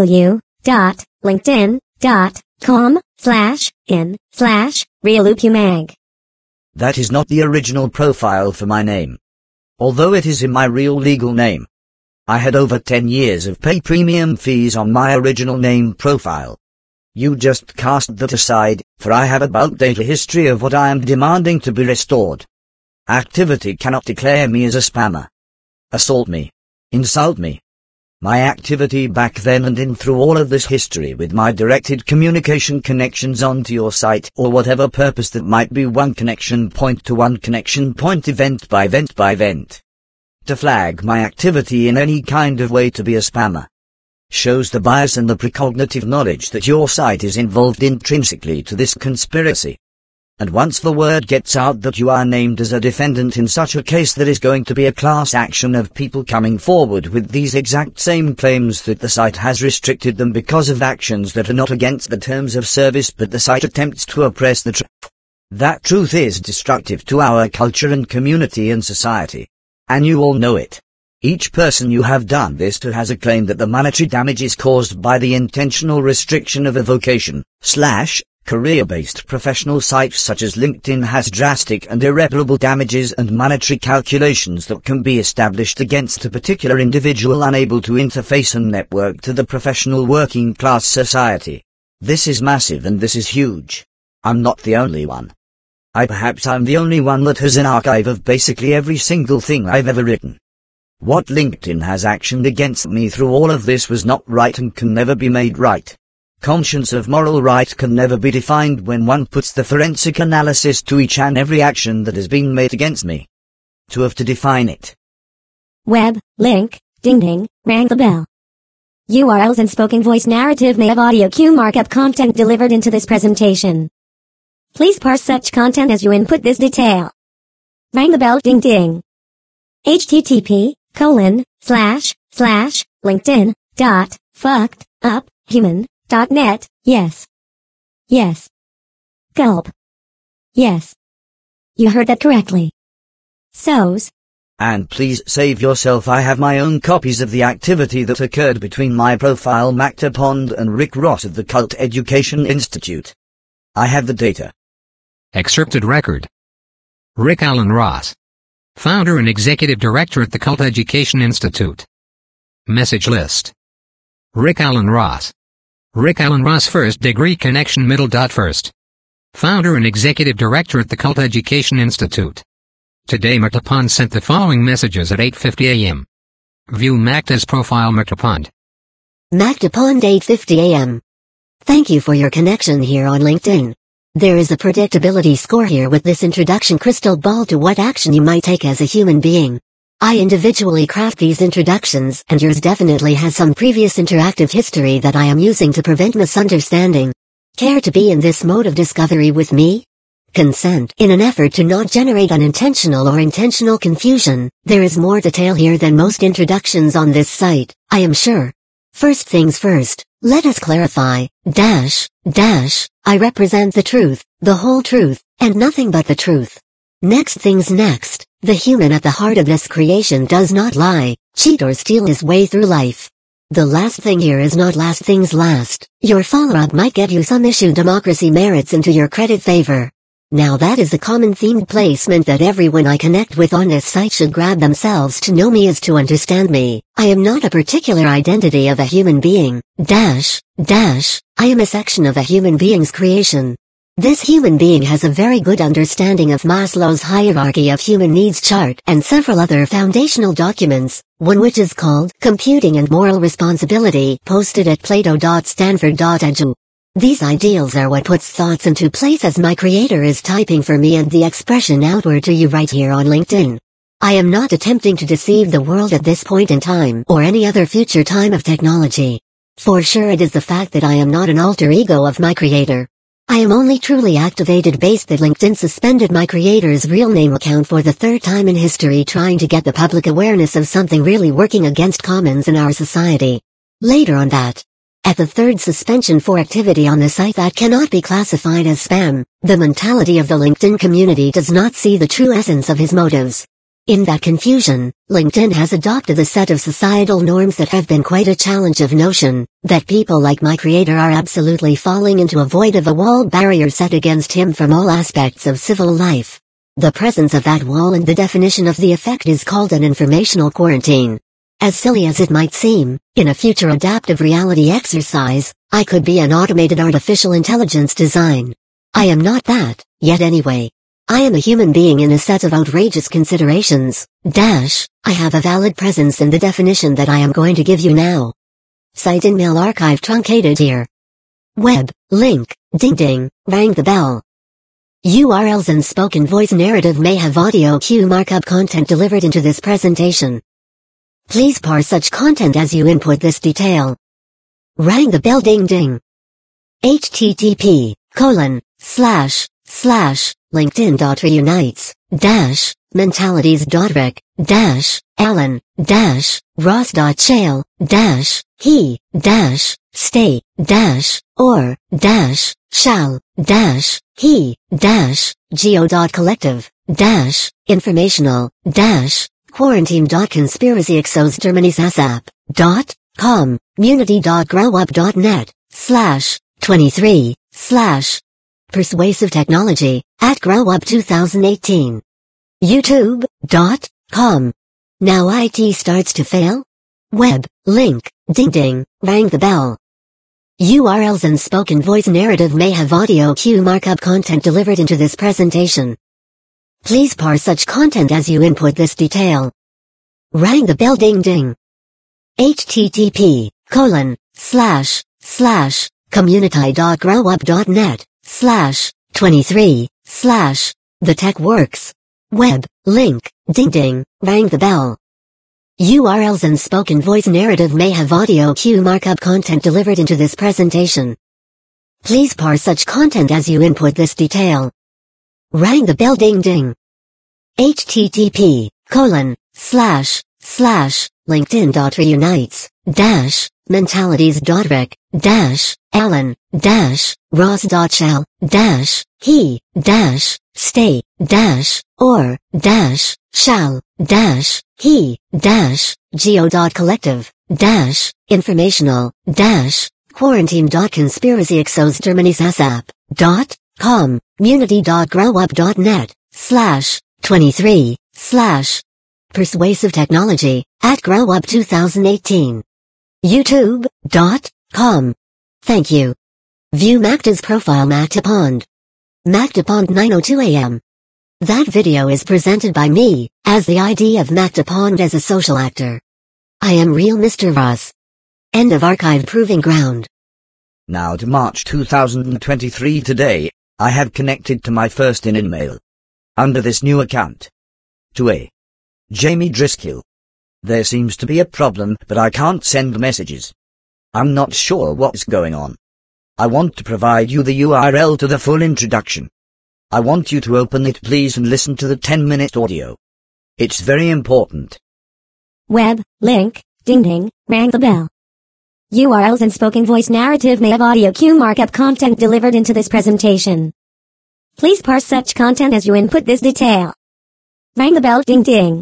dot, linkedin, dot, com, slash, in, slash, realupumag. That is not the original profile for my name. Although it is in my real legal name. I had over ten years of pay premium fees on my original name profile. You just cast that aside, for I have a bulk data history of what I am demanding to be restored. Activity cannot declare me as a spammer. Assault me. Insult me. My activity back then and in through all of this history with my directed communication connections onto your site or whatever purpose that might be one connection point to one connection point event by event by event. To flag my activity in any kind of way to be a spammer. Shows the bias and the precognitive knowledge that your site is involved intrinsically to this conspiracy. And once the word gets out that you are named as a defendant in such a case, there is going to be a class action of people coming forward with these exact same claims that the site has restricted them because of actions that are not against the terms of service but the site attempts to oppress the truth. That truth is destructive to our culture and community and society. And you all know it. Each person you have done this to has a claim that the monetary damage is caused by the intentional restriction of a vocation, slash, career-based professional sites such as LinkedIn has drastic and irreparable damages and monetary calculations that can be established against a particular individual unable to interface and network to the professional working class society. This is massive and this is huge. I'm not the only one. I perhaps I'm the only one that has an archive of basically every single thing I've ever written. What LinkedIn has actioned against me through all of this was not right and can never be made right. Conscience of moral right can never be defined when one puts the forensic analysis to each and every action that has been made against me. To have to define it. Web, link, ding ding, rang the bell. U R Ls and spoken voice narrative may have audio cue markup content delivered into this presentation. Please parse such content as you input this detail. Rang the bell ding ding. http colon slash slash linkedin dot fucked up human dot net. Yes. Yes. Gulp. Yes. You heard that correctly. So's. And please save yourself. I have my own copies of the activity that occurred between my profile Macta Pond and Rick Ross of the Cult Education Institute. I have the data. Excerpted record. Rick Alan Ross. Founder and Executive Director at the Cult Education Institute. Message list. Rick Alan Ross. Rick Alan Ross First Degree Connection Middle. First. Founder and Executive Director at the Cult Education Institute. Today Macta Pond sent the following messages at eight fifty a m View Macta's profile. Macta Pond. Macta Pond eight fifty a m Thank you for your connection here on LinkedIn. There is a predictability score here with this introduction crystal ball to what action you might take as a human being. I individually craft these introductions and yours definitely has some previous interactive history that I am using to prevent misunderstanding. Care to be in this mode of discovery with me? Consent. In an effort to not generate unintentional or intentional confusion, there is more detail here than most introductions on this site, I am sure. First things first, let us clarify, dash, dash, I represent the truth, the whole truth, and nothing but the truth. Next things next, the human at the heart of this creation does not lie, cheat or steal his way through life. The last thing here is not last things last. Your follow-up might get you some issue democracy merits into your credit favor. Now that is a common themed placement that everyone I connect with on this site should grab themselves to know me is to understand me. I am not a particular identity of a human being, dash, dash, I am a section of a human being's creation. This human being has a very good understanding of Maslow's hierarchy of human needs chart and several other foundational documents, one which is called Computing and Moral Responsibility, posted at plato dot stanford dot e d u. These ideals are what puts thoughts into place as my creator is typing for me and the expression outward to you right here on LinkedIn. I am not attempting to deceive the world at this point in time or any other future time of technology. For sure it is the fact that I am not an alter ego of my creator. I am only truly activated based that LinkedIn suspended my creator's real name account for the third time in history trying to get the public awareness of something really working against commons in our society. Later on that. At the third suspension for activity on the site that cannot be classified as spam, the mentality of the LinkedIn community does not see the true essence of his motives. In that confusion, LinkedIn has adopted a set of societal norms that have been quite a challenge of notion, that people like my creator are absolutely falling into a void of a walled barrier set against him from all aspects of civil life. The presence of that wall and the definition of the effect is called an informational quarantine. As silly as it might seem, in a future adaptive reality exercise, I could be an automated artificial intelligence design. I am not that, yet anyway. I am a human being in a set of outrageous considerations, dash, I have a valid presence in the definition that I am going to give you now. Site in-mail archive truncated here. Web, link, ding ding, rang the bell. U R Ls and spoken voice narrative may have audio cue markup content delivered into this presentation. Please parse such content as you input this detail. Rang the bell ding ding. http colon slash slash linkedin.reunites dash mentalities.rec dash alan dash ross.shale dash he dash stay dash or dash shall dash he dash geo.collective dash informational dash quarantine.conspiracyexosdermanisasap dot com munity.growup.net slash 23 slash persuasive technology at growup twenty eighteen youtube dot com. Now I T starts to fail? Web, link, ding ding, rang the bell. U R Ls and spoken voice narrative may have audio cue markup content delivered into this presentation. Please parse such content as you input this detail. Rang the bell ding ding. http colon slash slash community.growup.net slash 23 slash the tech works. Web, link, ding ding, rang the bell. U R Ls and spoken voice narrative may have audio cue markup content delivered into this presentation. Please parse such content as you input this detail. Rang the bell ding ding. http colon slash slash linkedin.reunites dash mentalities.rec dash alan dash ross.shall dash he dash stay dash or dash shall dash he dash geo.collective dash informational dash quarantine.conspiracyexosdermanisasap dot com munity.growup.net slash 23 slash persuasive technology at growup twenty eighteen youtube dot com. Thank you. View Macta's profile Mactapond. Mactapond nine oh two a m That video is presented by me, as the I D of Mactapond as a social actor. I am real Mister Ross. End of archive proving ground. Now to March two thousand twenty-three today, I have connected to my first in mail. Under this new account. To a Jamie Driscoll. There seems to be a problem that I can't send messages. I'm not sure what's going on. I want to provide you the U R L to the full introduction. I want you to open it please and listen to the ten minute audio. It's very important. Web, link, ding ding, rang the bell. U R Ls and spoken voice narrative may have audio cue markup content delivered into this presentation. Please parse such content as you input this detail. Rang the bell ding ding.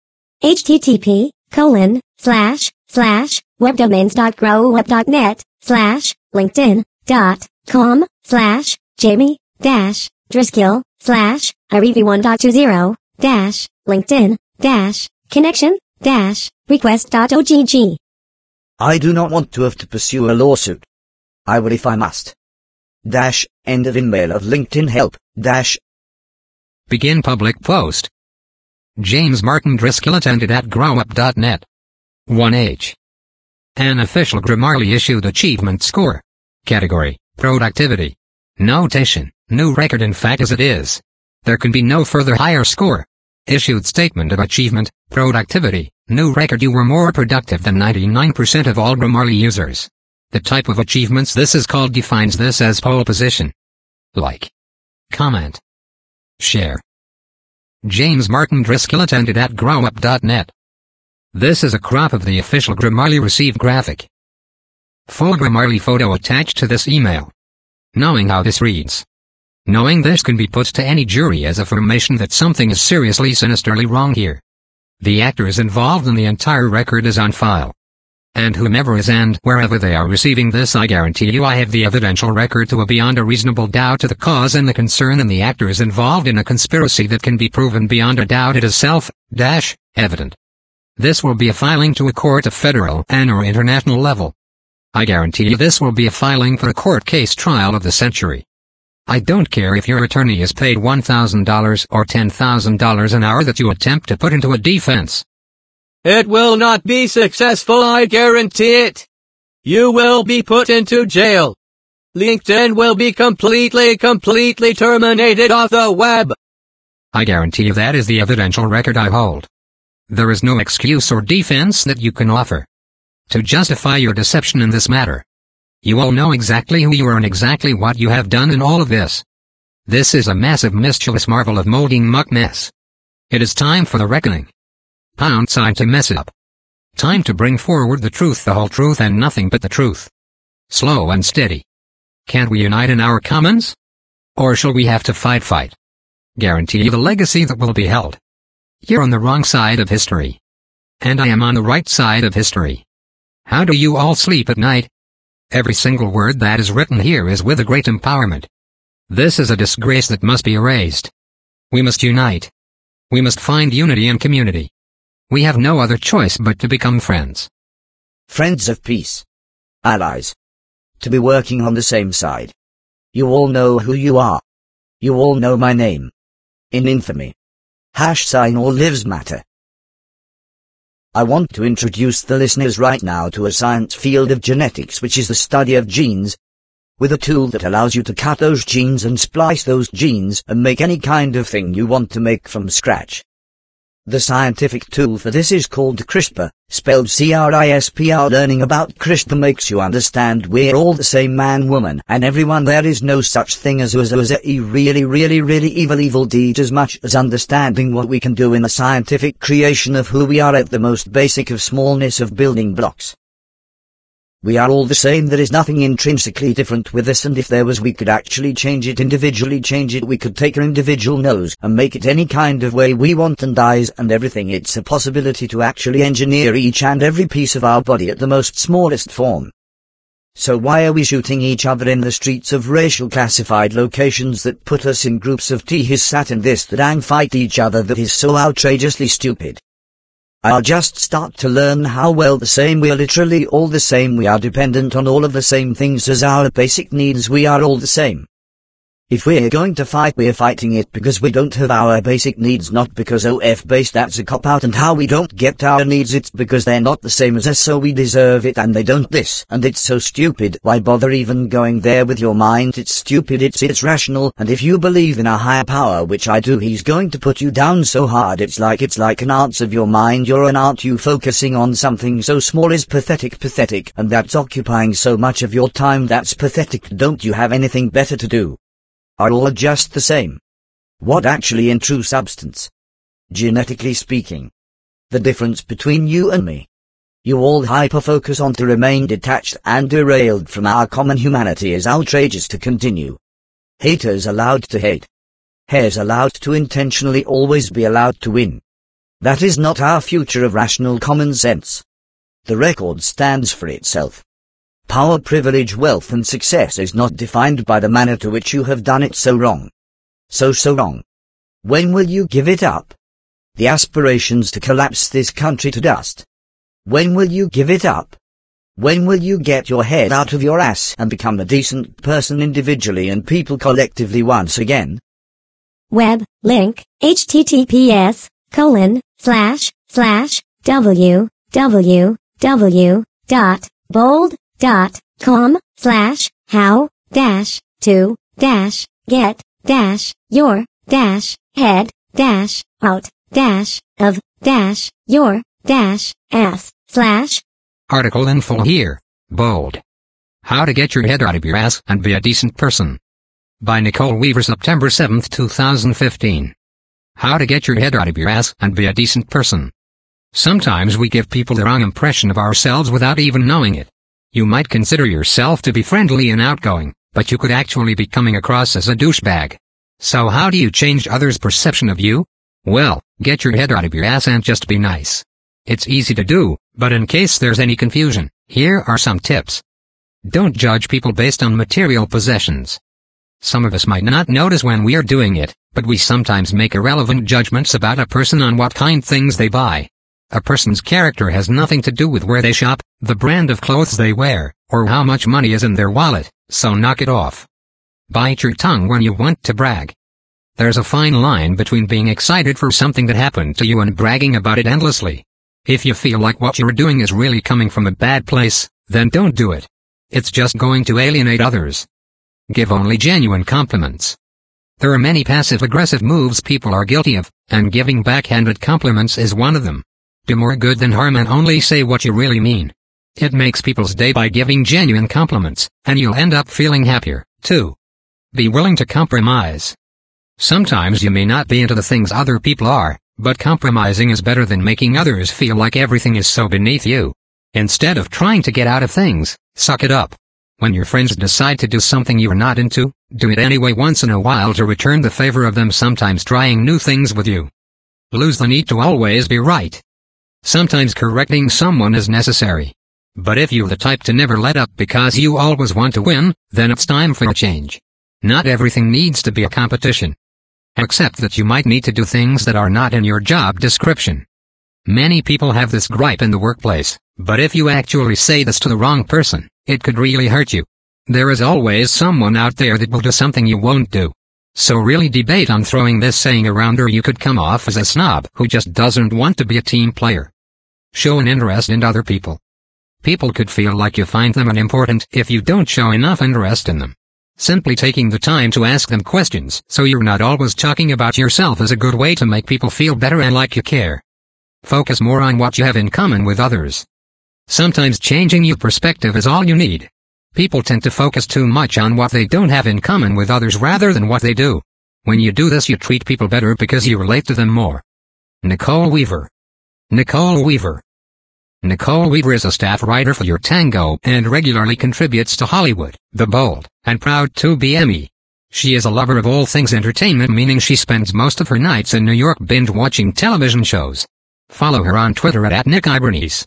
http colon slash slash webdomains.growup.net slash linkedin dot com slash jamie dash driscoll slash irev1.20 dash linkedin dash connection dash request.ogg. I do not want to have to pursue a lawsuit. I will if I must. Dash end of email of LinkedIn help dash. Begin public post. James Martin Driscoll attended at growup dot net. one H. An official Grammarly issued achievement score. Category, productivity. Notation, new record in fact as it is. There can be no further higher score. Issued statement of achievement, productivity, new record you were more productive than ninety-nine percent of all Grammarly users. The type of achievements this is called defines this as pole position. Like. Comment. Share. James Martin Driscoll attended at growup dot net. This is a crop of the official Grammarly received graphic. Full Grammarly photo attached to this email. Knowing how this reads. Knowing this can be put to any jury as affirmation that something is seriously sinisterly wrong here. The actors involved in the entire record is on file. And whomever is and wherever they are receiving this, I guarantee you I have the evidential record to a beyond a reasonable doubt to the cause and the concern and the actors involved in a conspiracy that can be proven beyond a doubt it is self, dash, evident. This will be a filing to a court of federal and or international level. I guarantee you this will be a filing for a court case trial of the century. I don't care if your attorney is paid one thousand dollars or ten thousand dollars an hour that you attempt to put into a defense. It will not be successful, I guarantee it. You will be put into jail. LinkedIn will be completely, completely terminated off the web. I guarantee you that is the evidential record I hold. There is no excuse or defense that you can offer to justify your deception in this matter. You all know exactly who you are and exactly what you have done in all of this. This is a massive mischievous marvel of molding muck mess. It is time for the reckoning. Pound sign to mess up. Time to bring forward the truth, the whole truth and nothing but the truth. Slow and steady. Can't we unite in our commons? Or shall we have to fight fight? Guarantee you the legacy that will be held. You're on the wrong side of history. And I am on the right side of history. How do you all sleep at night? Every single word that is written here is with a great empowerment. This is a disgrace that must be erased. We must unite. We must find unity and community. We have no other choice but to become friends. Friends of peace. Allies. To be working on the same side. You all know who you are. You all know my name. In infamy. Hash sign all lives matter. I want to introduce the listeners right now to a science field of genetics, which is the study of genes, with a tool that allows you to cut those genes and splice those genes and make any kind of thing you want to make from scratch. The scientific tool for this is called CRISPR, spelled C R I S P R. Learning about CRISPR makes you understand we're all the same man, woman, and everyone. There is no such thing as as as a really, really, really evil, evil deed, as much as understanding what we can do in the scientific creation of who we are at the most basic of smallness of building blocks. We are all the same. There is nothing intrinsically different with us, and if there was, we could actually change it individually. Change it. We could take our individual nose and make it any kind of way we want, and eyes and everything. It's a possibility to actually engineer each and every piece of our body at the most smallest form. So why are we shooting each other in the streets of racial classified locations that put us in groups of T his sat and this that and fight each other? That is so outrageously stupid. I'll just start to learn how well the same. We are literally all the same. We are dependent on all of the same things as our basic needs. We are all the same. If we're going to fight, we're fighting it because we don't have our basic needs, not because O F base that's a cop-out. And how we don't get our needs, it's because they're not the same as us, so we deserve it and they don't. This, and it's so stupid. Why bother even going there with your mind? It's stupid, it's it's rational, and if you believe in a higher power, which I do, he's going to put you down so hard. It's like it's like an ant of your mind. You're an ant. You focusing on something so small is pathetic, pathetic, and that's occupying so much of your time. That's pathetic. Don't you have anything better to do? Are all just the same? What actually in true substance? Genetically speaking. The difference between you and me. You all hyper-focus on to remain detached and derailed from our common humanity is outrageous to continue. Haters allowed to hate. Hares allowed to intentionally always be allowed to win. That is not our future of rational common sense. The record stands for itself. Power, privilege, wealth and success is not defined by the manner to which you have done it so wrong. So so wrong. When will you give it up? The aspirations to collapse this country to dust. When will you give it up? When will you get your head out of your ass and become a decent person individually and people collectively once again? Web, link, https, colon, slash, slash, www, dot, bold, dot com slash how dash, to, dash, get, dash, your, dash, head, dash, out, dash, of, dash, your, dash, ass, slash. Article in full here. Bold. How to get your head out of your ass and be a decent person. By Nicole Weaver, September seventh, two thousand fifteen. How to get your head out of your ass and be a decent person. Sometimes we give people the wrong impression of ourselves without even knowing it. You might consider yourself to be friendly and outgoing, but you could actually be coming across as a douchebag. So how do you change others' perception of you? Well, get your head out of your ass and just be nice. It's easy to do, but in case there's any confusion, here are some tips. Don't judge people based on material possessions. Some of us might not notice when we are doing it, but we sometimes make irrelevant judgments about a person on what kind things they buy. A person's character has nothing to do with where they shop, the brand of clothes they wear, or how much money is in their wallet, so knock it off. Bite your tongue when you want to brag. There's a fine line between being excited for something that happened to you and bragging about it endlessly. If you feel like what you're doing is really coming from a bad place, then don't do it. It's just going to alienate others. Give only genuine compliments. There are many passive-aggressive moves people are guilty of, and giving backhanded compliments is one of them. Do more good than harm and only say what you really mean. It makes people's day by giving genuine compliments, and you'll end up feeling happier, too. Be willing to compromise. Sometimes you may not be into the things other people are, but compromising is better than making others feel like everything is so beneath you. Instead of trying to get out of things, suck it up. When your friends decide to do something you're not into, do it anyway once in a while to return the favor of them sometimes trying new things with you. Lose the need to always be right. Sometimes correcting someone is necessary. But if you're the type to never let up because you always want to win, then it's time for a change. Not everything needs to be a competition. Accept that you might need to do things that are not in your job description. Many people have this gripe in the workplace, but if you actually say this to the wrong person, it could really hurt you. There is always someone out there that will do something you won't do. So really debate on throwing this saying around, or you could come off as a snob who just doesn't want to be a team player. Show an interest in other people. People could feel like you find them unimportant if you don't show enough interest in them. Simply taking the time to ask them questions so you're not always talking about yourself is a good way to make people feel better and like you care. Focus more on what you have in common with others. Sometimes changing your perspective is all you need. People tend to focus too much on what they don't have in common with others rather than what they do. When you do this, you treat people better because you relate to them more. Nicole Weaver. Nicole Weaver. Nicole Weaver is a staff writer for Your Tango and regularly contributes to Hollywood, The Bold, and Proud to be Emmy. She is a lover of all things entertainment, meaning she spends most of her nights in New York binge-watching television shows. Follow her on Twitter at, at Nick Ibernice.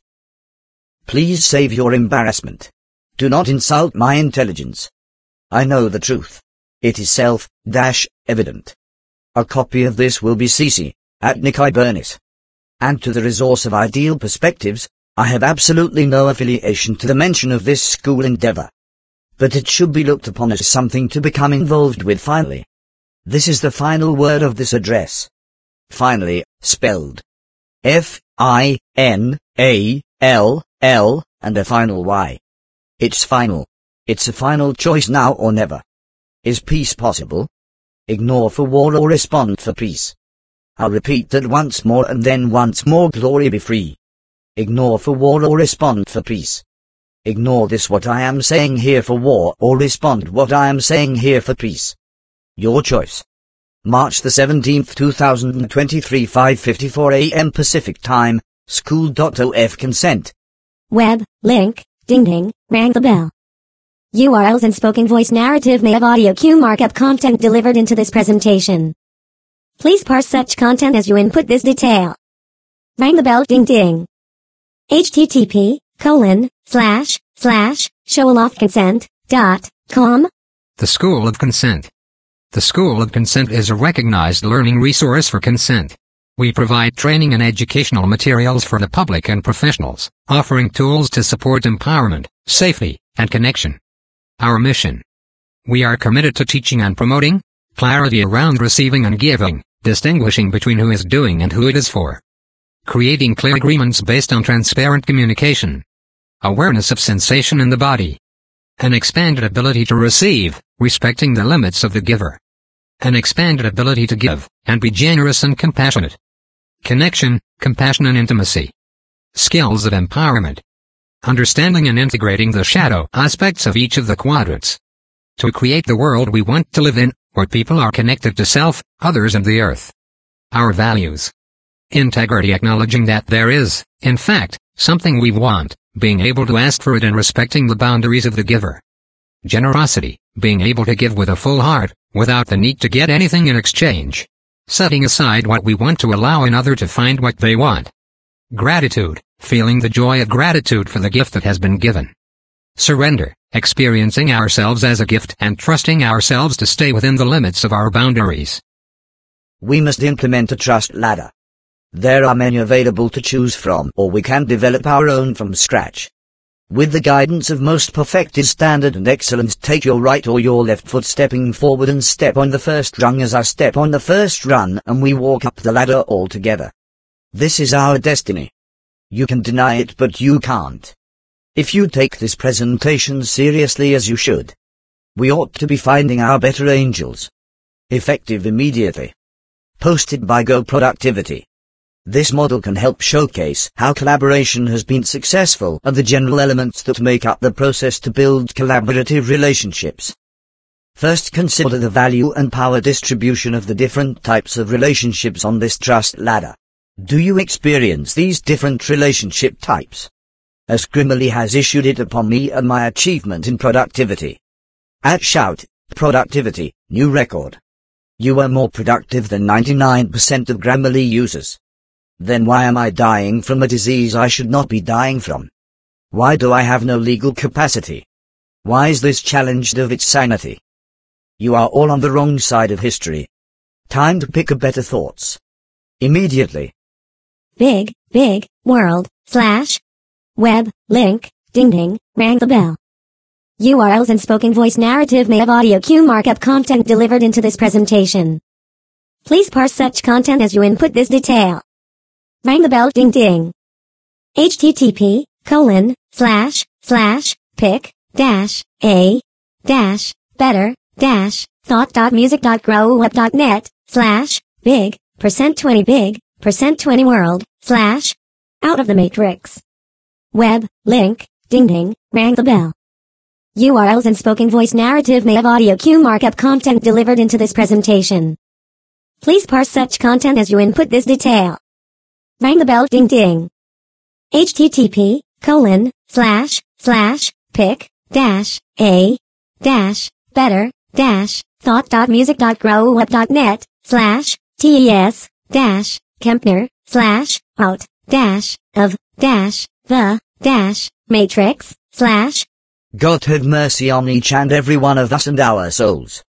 Please save your embarrassment. Do not insult my intelligence. I know the truth. It is self-evident. A copy of this will be C C, at Nick Ibernice. And to the resource of Ideal Perspectives, I have absolutely no affiliation to the mention of this school endeavor. But it should be looked upon as something to become involved with finally. This is the final word of this address. Finally, spelled F I N A L L, and a final Y. It's final. It's a final choice, now or never. Is peace possible? Ignore for war or respond for peace. I'll repeat that once more and then once more. Glory be free. Ignore for war or respond for peace. Ignore this what I am saying here for war, or respond what I am saying here for peace. Your choice. March the seventeenth, two thousand twenty-three, five fifty-four a m Pacific Time, school dot O F consent. Web, link, ding ding, rang the bell. U R Ls and spoken voice narrative may have audio cue markup content delivered into this presentation. Please parse such content as you input this detail. Rang the bell, ding ding. http colon slash slash showaloftconsent dot com. The School of Consent. The School of Consent is a recognized learning resource for consent. We provide training and educational materials for the public and professionals, offering tools to support empowerment, safety, and connection. Our mission. We are committed to teaching and promoting clarity around receiving and giving, distinguishing between who is doing and who it is for. Creating clear agreements based on transparent communication. Awareness of sensation in the body. An expanded ability to receive, respecting the limits of the giver. An expanded ability to give, and be generous and compassionate. Connection, compassion and intimacy. Skills of empowerment. Understanding and integrating the shadow aspects of each of the quadrants. To create the world we want to live in, where people are connected to self, others and the earth. Our values. Integrity, acknowledging that there is, in fact, something we want, being able to ask for it and respecting the boundaries of the giver. Generosity, being able to give with a full heart, without the need to get anything in exchange. Setting aside what we want to allow another to find what they want. Gratitude, feeling the joy of gratitude for the gift that has been given. Surrender, experiencing ourselves as a gift and trusting ourselves to stay within the limits of our boundaries. We must implement a trust ladder. There are many available to choose from, or we can develop our own from scratch. With the guidance of most perfected standard and excellence, take your right or your left foot stepping forward and step on the first rung as I step on the first rung, and we walk up the ladder all together. This is our destiny. You can deny it, but you can't. If you take this presentation seriously, as you should, we ought to be finding our better angels. Effective immediately. Posted by Go Productivity. This model can help showcase how collaboration has been successful and the general elements that make up the process to build collaborative relationships. First, consider the value and power distribution of the different types of relationships on this trust ladder. Do you experience these different relationship types? As Grimmerly has issued it upon me and my achievement in productivity. At Shout, Productivity, new record. You are more productive than ninety-nine percent of Grammarly users. Then why am I dying from a disease I should not be dying from? Why do I have no legal capacity? Why is this challenged of its sanity? You are all on the wrong side of history. Time to pick a better thoughts. Immediately. Big, big, world, slash, web, link, ding ding, rang the bell. U R Ls and spoken voice narrative may have audio cue markup content delivered into this presentation. Please parse such content as you input this detail. Rang the bell ding ding. http colon slash slash pick dash a dash better dash thought dot music dot growweb dot net slash big percent twenty big percent twenty world slash out of the matrix. Web link ding ding rang the bell. U R Ls and spoken voice narrative may have audio cue markup content delivered into this presentation. Please parse such content as you input this detail. Rang the bell ding ding. http colon slash slash pick dash a dash better dash thought dot music dot growweb dot net slash tes dash Kempner slash out dash of dash the dash matrix slash. God have mercy on each and every one of us and our souls.